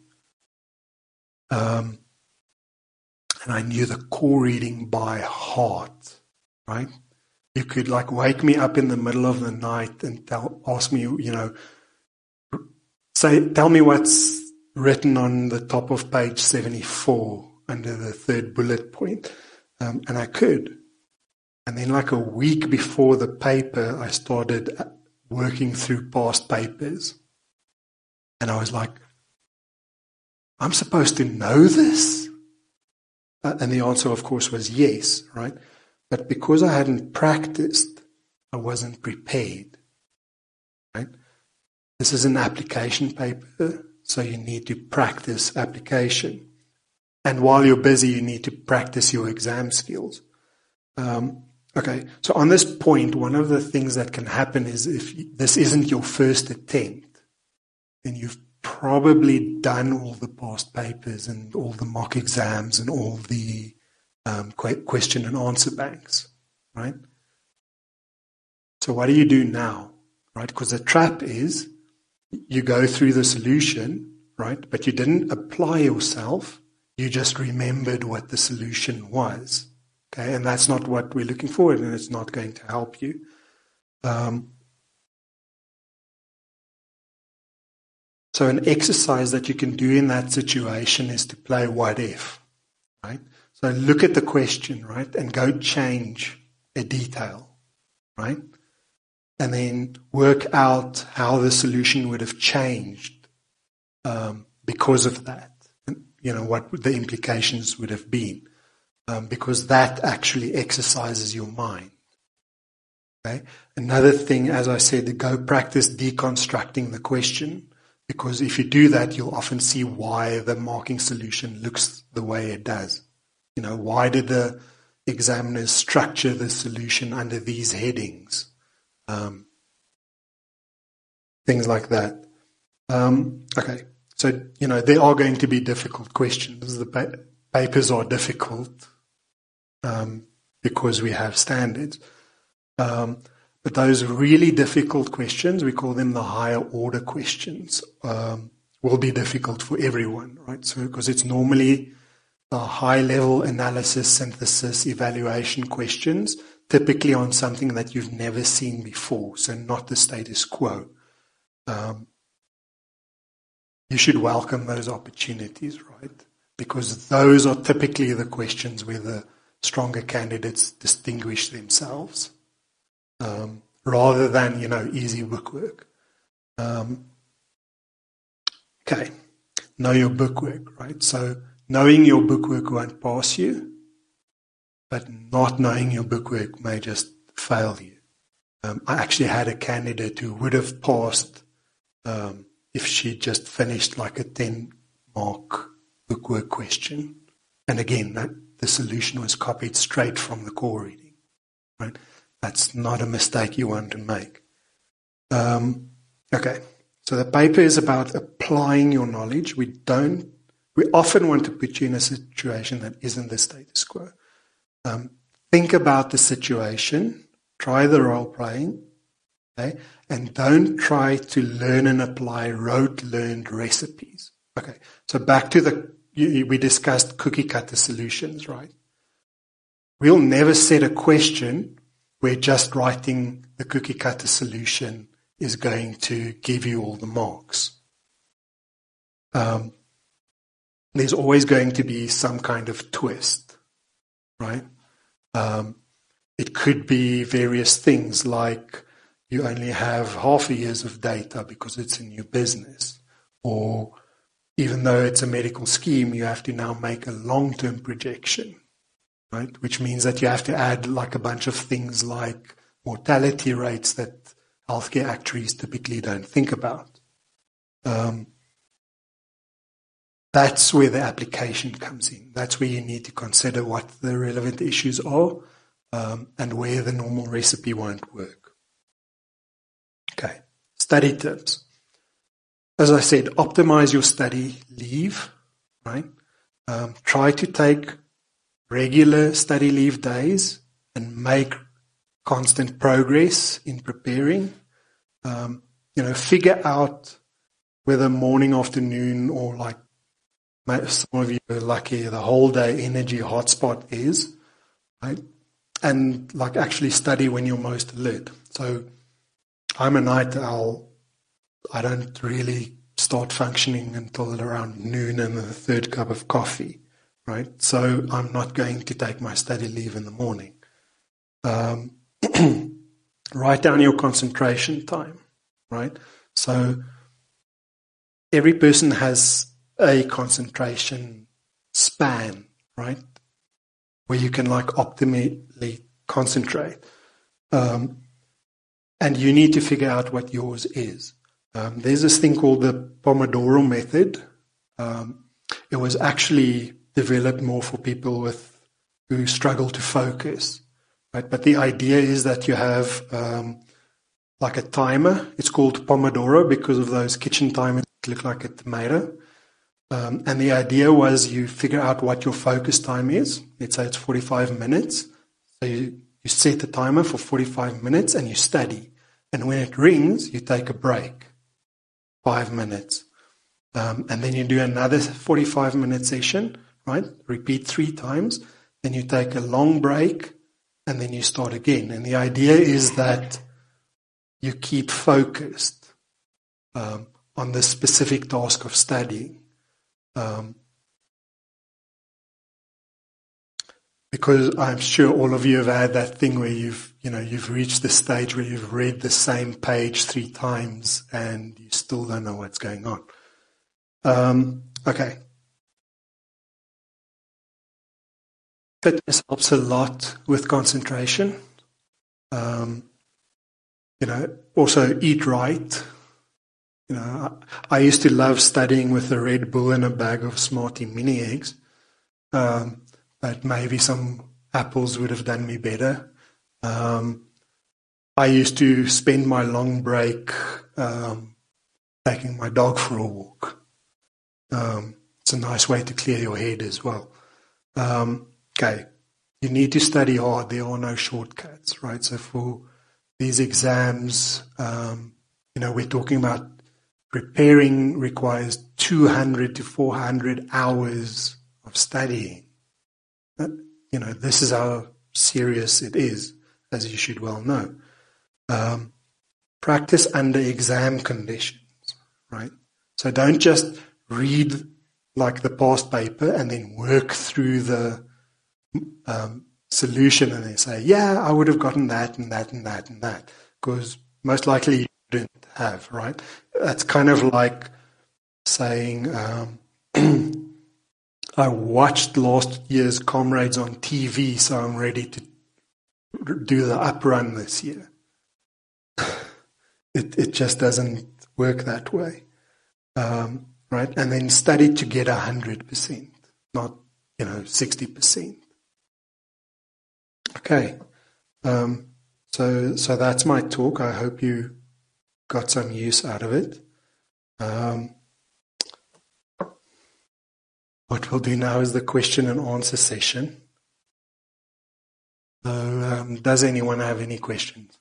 S1: Um, and I knew the core reading by heart, right? You could like wake me up in the middle of the night and tell, ask me, you know, say, tell me what's written on the top of page seventy-four. under the third bullet point, um, and I could. And then like a week before the paper, I started working through past papers. And I was like, I'm supposed to know this? Uh, and the answer, of course, was yes, right? But because I hadn't practiced, I wasn't prepared, right? This is an application paper, so you need to practice application. And while you're busy, you need to practice your exam skills. Um, okay, so on this point, one of the things that can happen is if this isn't your first attempt, then you've probably done all the past papers and all the mock exams and all the um, question and answer banks, right? So what do you do now, right? Because the trap is you go through the solution, right? But you didn't apply yourself. You just remembered what the solution was, okay? And that's not what we're looking for, and it's not going to help you. Um, So an exercise that you can do in that situation is to play what if, right? So look at the question, right, and go change a detail, right? And then work out how the solution would have changed um, because of that. You know, what the implications would have been, um, because that actually exercises your mind. Okay. Another thing, as I said, go practice deconstructing the question. Because if you do that, you'll often see why the marking solution looks the way it does. You know, why did the examiners structure the solution under these headings? Um, things like that. Um, okay, so, you know, there are going to be difficult questions. The pa- papers are difficult um, because we have standards. Um, But those really difficult questions, we call them the higher order questions, um, will be difficult for everyone, right? So, because it's normally the high level analysis, synthesis, evaluation questions, typically on something that you've never seen before, so not the status quo. Um, you should welcome those opportunities, right? Because those are typically the questions where the stronger candidates distinguish themselves. Um, rather than, you know, easy bookwork. Um, okay, know your bookwork, right? So knowing your bookwork won't pass you, but not knowing your bookwork may just fail you. Um, I actually had a candidate who would have passed um, if she just finished like a ten-mark bookwork question. And again, that, the solution was copied straight from the core reading, right? That's not a mistake you want to make. Um, okay, so the paper is about applying your knowledge. We don't, we often want to put you in a situation that isn't the status quo. Um, think about the situation, try the role playing, okay, and don't try to learn and apply rote learned recipes. Okay, so back to the, we discussed cookie cutter solutions, right? We'll never set a question where just writing the cookie cutter solution is going to give you all the marks. Um, there's always going to be some kind of twist, right? Um, it could be various things like you only have half a year's of data because it's a new business, or even though it's a medical scheme, you have to now make a long-term projection. Right, which means that you have to add like a bunch of things like mortality rates that healthcare actuaries typically don't think about. Um, that's where the application comes in. That's where you need to consider what the relevant issues are um, and where the normal recipe won't work. Okay, study tips. As I said, optimize your study leave, right? Um, try to take regular study leave days and make constant progress in preparing. Um, you know, figure out whether morning, afternoon, or like some of you are lucky, the whole day energy hotspot is, right? And like actually study when you're most alert. So I'm a night owl. I don't really start functioning until around noon and the third cup of coffee. right? So I'm not going to take my study leave in the morning. Um, write down your concentration time, right? So every person has a concentration span, right? Where you can like optimally concentrate. Um, and you need to figure out what yours is. Um, there's this thing called the Pomodoro method. Um, it was actually developed more for people with who struggle to focus, right? But the idea is that you have um, like a timer. It's called Pomodoro because of those kitchen timers that look like a tomato. Um, and the idea was you figure out what your focus time is. Let's say it's forty-five minutes. So you, you set the timer for forty-five minutes and you study. And when it rings, you take a break, five minutes. Um, and then you do another forty-five minute session, right? Repeat three times. Then you take a long break and then you start again. And the idea is that you keep focused um, on the specific task of studying. Um, because I'm sure all of you have had that thing where you've, you know, you've reached the stage where you've read the same page three times and you still don't know what's going on. Um, okay. Fitness helps a lot with concentration. Um, you know, also eat right. You know, I, I used to love studying with a Red Bull and a bag of Smartie mini eggs. Um, but maybe some apples would have done me better. Um, I used to spend my long break um, taking my dog for a walk. Um, it's a nice way to clear your head as well. Um, okay, you need to study hard. There are no shortcuts, right? So for these exams, um, you know, we're talking about preparing requires two hundred to four hundred hours of studying. You know, this is how serious it is, as you should well know. Um, practice under exam conditions, right? So don't just read like the past paper and then work through the um, solution and then say, yeah, I would have gotten that and that and that and that, because most likely you didn't have, right? That's kind of like saying, um, I watched last year's Comrades on T V, so I'm ready to do the up run this year. it it just doesn't work that way, um, right? And then study to get a hundred percent, not you know sixty percent. Okay, um, so so that's my talk. I hope you got some use out of it. Um, what we'll do now is the question and answer session. So, um, does anyone have any questions?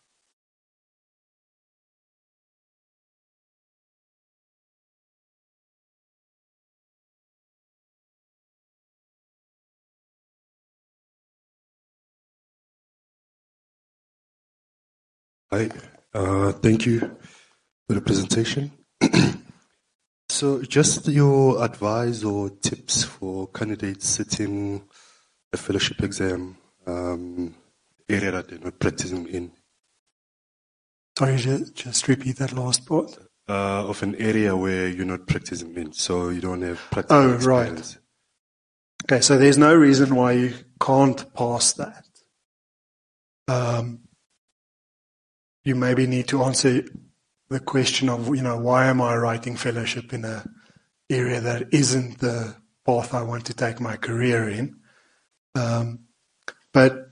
S2: Hi, uh, thank you for the presentation. So, just your advice or tips for candidates sitting a fellowship exam, um, area that they're not practicing in.
S1: Sorry, just, just repeat that last part.
S2: Uh, of an area where you're not practicing in, so you don't have practical
S1: Oh,
S2: experience.
S1: right. Okay, so there's no reason why you can't pass that. Um, you maybe need to answer the question of, you know, why am I writing fellowship in a area that isn't the path I want to take my career in? Um, but,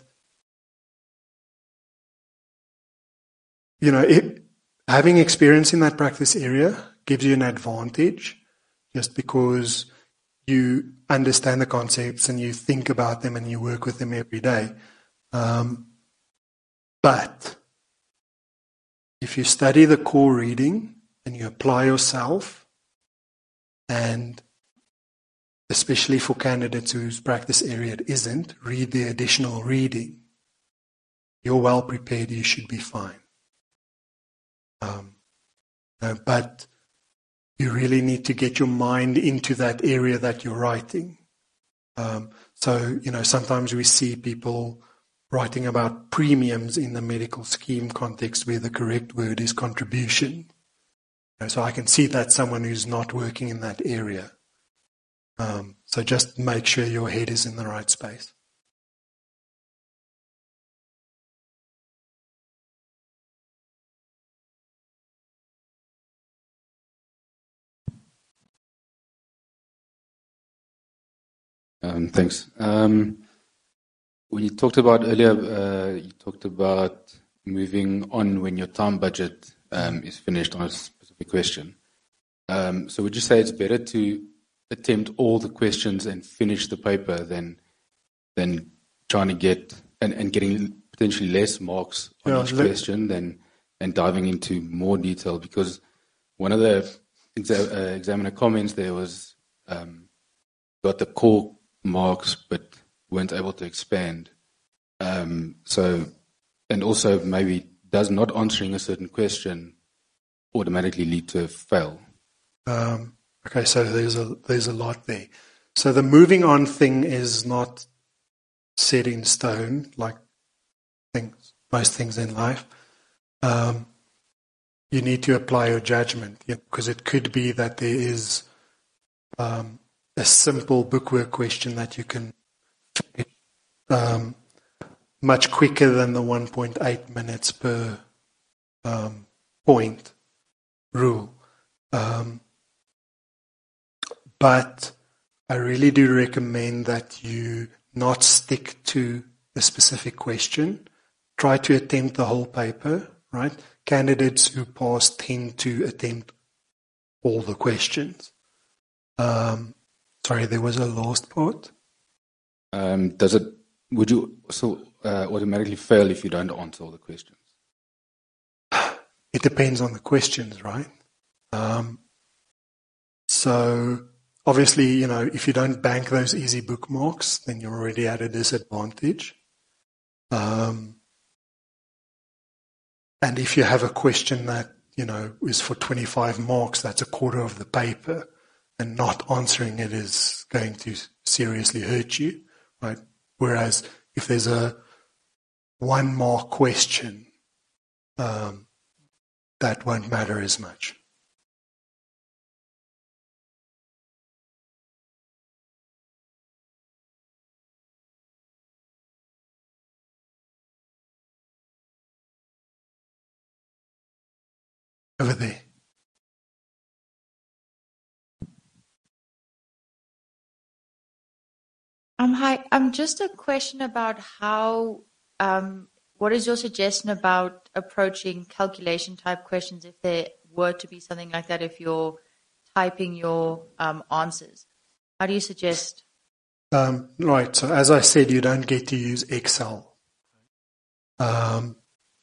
S1: you know, it, having experience in that practice area gives you an advantage just because you understand the concepts and you think about them and you work with them every day. Um, but if you study the core reading and you apply yourself, and especially for candidates whose practice area it isn't, read the additional reading, you're well prepared, you should be fine. Um, uh, but you really need to get your mind into that area that you're writing. Um, so, you know, sometimes we see people writing about premiums in the medical scheme context where the correct word is contribution. You know, so I can see that someone who's not working in that area. Um, so just make sure your head is in the right space.
S3: Um, thanks. Um, when you talked about earlier, uh, you talked about moving on when your time budget um, is finished on a specific question. Um, so would you say it's better to attempt all the questions and finish the paper than than trying to get and, and getting potentially less marks on yeah, each let, question than and diving into more detail? Because one of the exa- uh, examiner comments there was um, got the core marks but weren't able to expand. Um, so, and also maybe does not answering a certain question automatically lead to a fail?
S1: Um, okay, so there's a there's a lot there. So the moving on thing is not set in stone like things, most things in life. Um, you need to apply your judgment, because it could be that there is um, a simple bookwork question that you can um, much quicker than the one point eight minutes per um, point rule. Um, but I really do recommend that you not stick to a specific question. Try to attempt the whole paper, right? Candidates who pass tend to attempt all the questions. Um, sorry, there was a last part.
S3: Um, does it? Would you also uh, automatically fail if you don't answer all the questions?
S1: It depends on the questions, right? Um, so obviously, you know, if you don't bank those easy bookmarks, then you're already at a disadvantage. Um, and if you have a question that, you know, is for twenty-five marks, that's a quarter of the paper, and not answering it is going to seriously hurt you, right? Whereas if there's a one mark question, um, that won't matter as much. Over there.
S4: Um, hi, um, just a question about how, um, what is your suggestion about approaching calculation type questions if there were to be something like that, if you're typing your um, answers? How do you suggest?
S1: Um, right, so as I said, you don't get to use Excel. Um,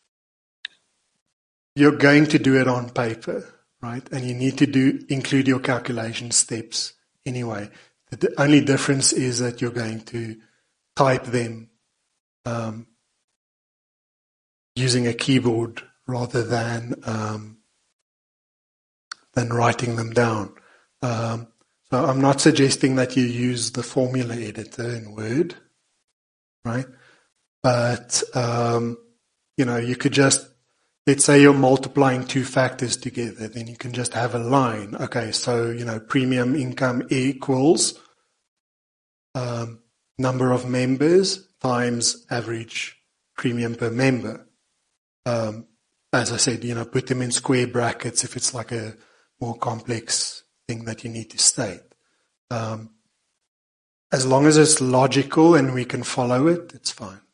S1: you're going to do it on paper, right? And you need to do include your calculation steps anyway. The only difference is that you're going to type them um, using a keyboard rather than um, than writing them down. Um, so I'm not suggesting that you use the formula editor in Word, right? But um, you know, you could just, let's say you're multiplying two factors together, then you can just have a line. Okay, so you know, premium income equals Um, number of members times average premium per member. Um, as I said, you know, put them in square brackets if it's like a more complex thing that you need to state. Um, as long as it's logical and we can follow it, it's fine.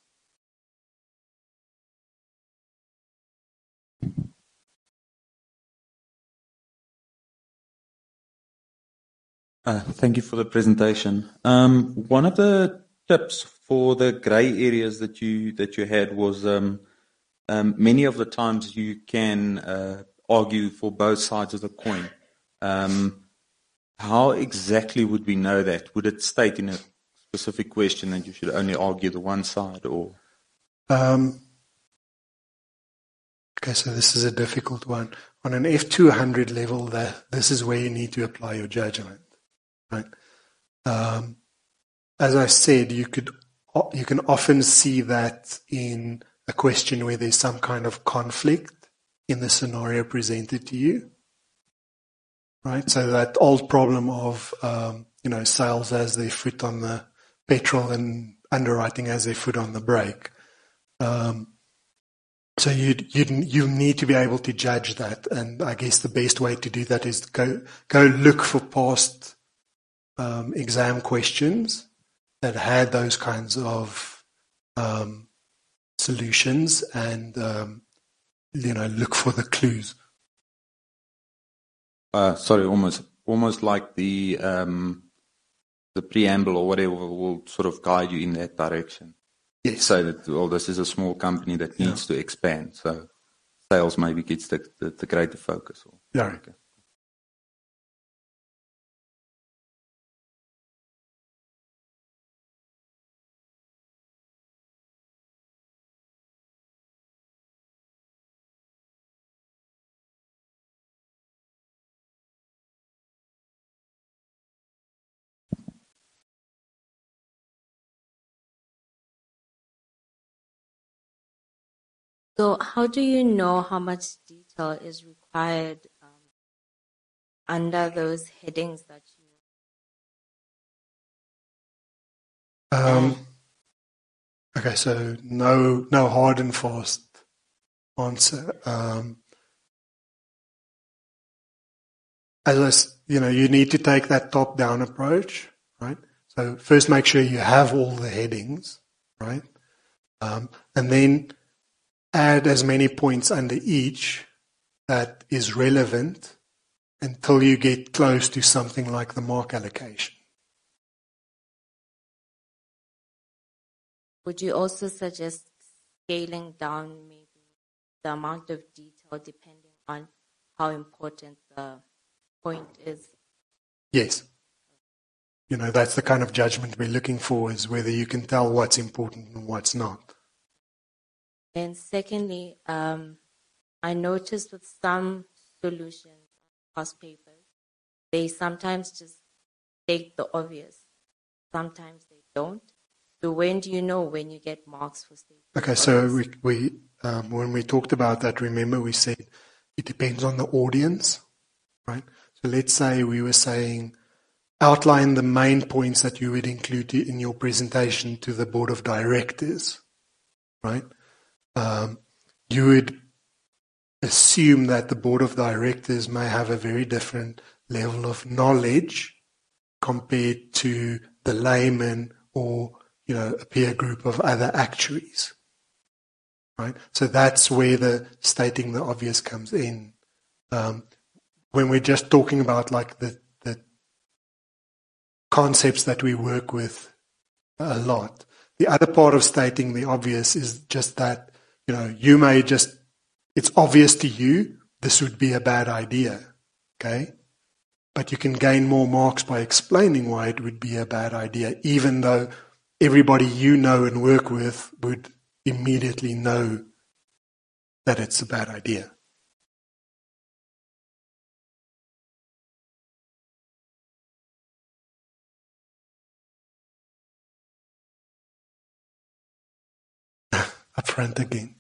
S5: Uh, thank you for the presentation. Um, one of the tips for the grey areas that you that you had was um, um, many of the times you can uh, argue for both sides of the coin. Um, how exactly would we know that? Would it state in a specific question that you should only argue the one side, or?
S1: Um, okay, so this is a difficult one. On an F two hundred level, that this is where you need to apply your judgment. Right. Um, as I said, you could you can often see that in a question where there's some kind of conflict in the scenario presented to you, right? So that old problem of um, you know sales as their foot on the petrol and underwriting as their foot on the brake. Um, so you you you need to be able to judge that, and I guess the best way to do that is to go go look for past um, exam questions that had those kinds of um, solutions, and um, you know look for the clues.
S5: Uh, sorry, almost almost like the um, the preamble or whatever will sort of guide you in that direction.
S1: Yes.
S5: Say that, well, this is a small company that needs yeah. to expand, so sales maybe gets the, the, the greater focus. Or,
S1: yeah.
S5: Okay.
S6: So how do you know how much detail is required um, under those headings that you...
S1: Um, okay, so no, no hard and fast answer. Um, as I, you know, you need to take that top-down approach, right? So first make sure you have all the headings, right? Um, and then add as many points under each that is relevant until you get close to something like the mark allocation.
S6: Would you also suggest scaling down maybe the amount of detail depending on how important the point is?
S1: Yes. You know, that's the kind of judgment we're looking for, is whether you can tell what's important and what's not.
S6: And secondly, um, I noticed with some solutions, past papers, they sometimes just take the obvious. Sometimes they don't. So when do you know when you get marks for stating?
S1: Okay, so we, we um, when we talked about that, remember we said it depends on the audience, right? So let's say we were saying outline the main points that you would include in your presentation to the board of directors, right? Um, you would assume that the board of directors may have a very different level of knowledge compared to the layman or, you know, a peer group of other actuaries, right? So that's where the stating the obvious comes in. Um, when we're just talking about like the, the concepts that we work with a lot, the other part of stating the obvious is just that, you know, you may just, it's obvious to you, this would be a bad idea, okay? But you can gain more marks by explaining why it would be a bad idea, even though everybody you know and work with would immediately know that it's a bad idea. Up front again.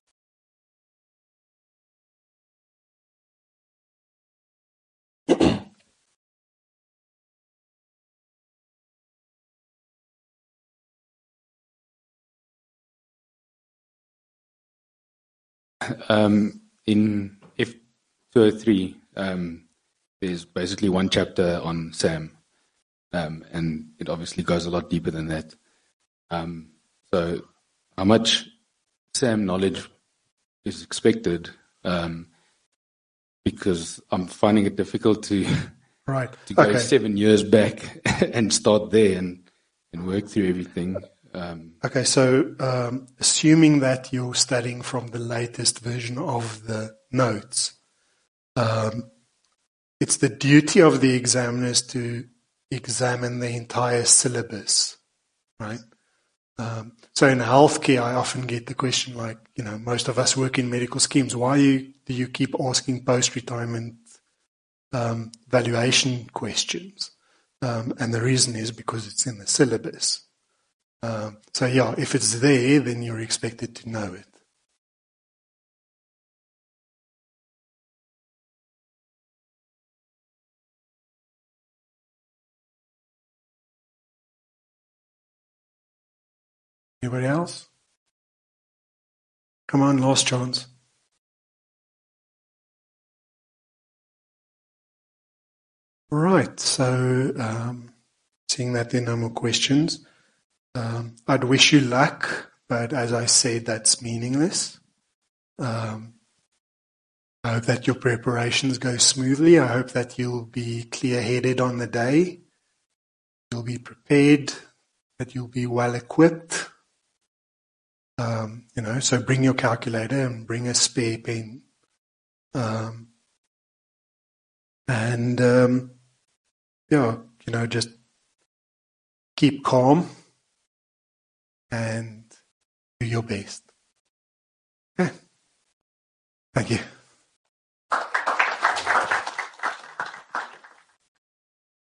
S3: Um, in F two oh three, um, there's basically one chapter on SAM, um, and it obviously goes a lot deeper than that. Um, so how much SAM knowledge is expected? Um, because I'm finding it difficult to,
S1: right.
S3: to go
S1: okay.
S3: seven years back and start there and, and work through everything. Um,
S1: okay, so um, assuming that you're studying from the latest version of the notes, um, it's the duty of the examiners to examine the entire syllabus, right? Um, so in healthcare, I often get the question like, you know, most of us work in medical schemes. Why you, do you keep asking post-retirement um, valuation questions? Um, and the reason is because it's in the syllabus. Um, so yeah, if it's there, then you're expected to know it. Anybody else? Come on, last chance. Right, so um, seeing that there are no more questions, um, I'd wish you luck, but as I said, that's meaningless. Um, I hope that your preparations go smoothly. I hope that you'll be clear-headed on the day. You'll be prepared, that you'll be well-equipped. Um, you know, so bring your calculator and bring a spare pen. Um, and, um, yeah, you know, just keep calm and do your best. Okay. Thank you.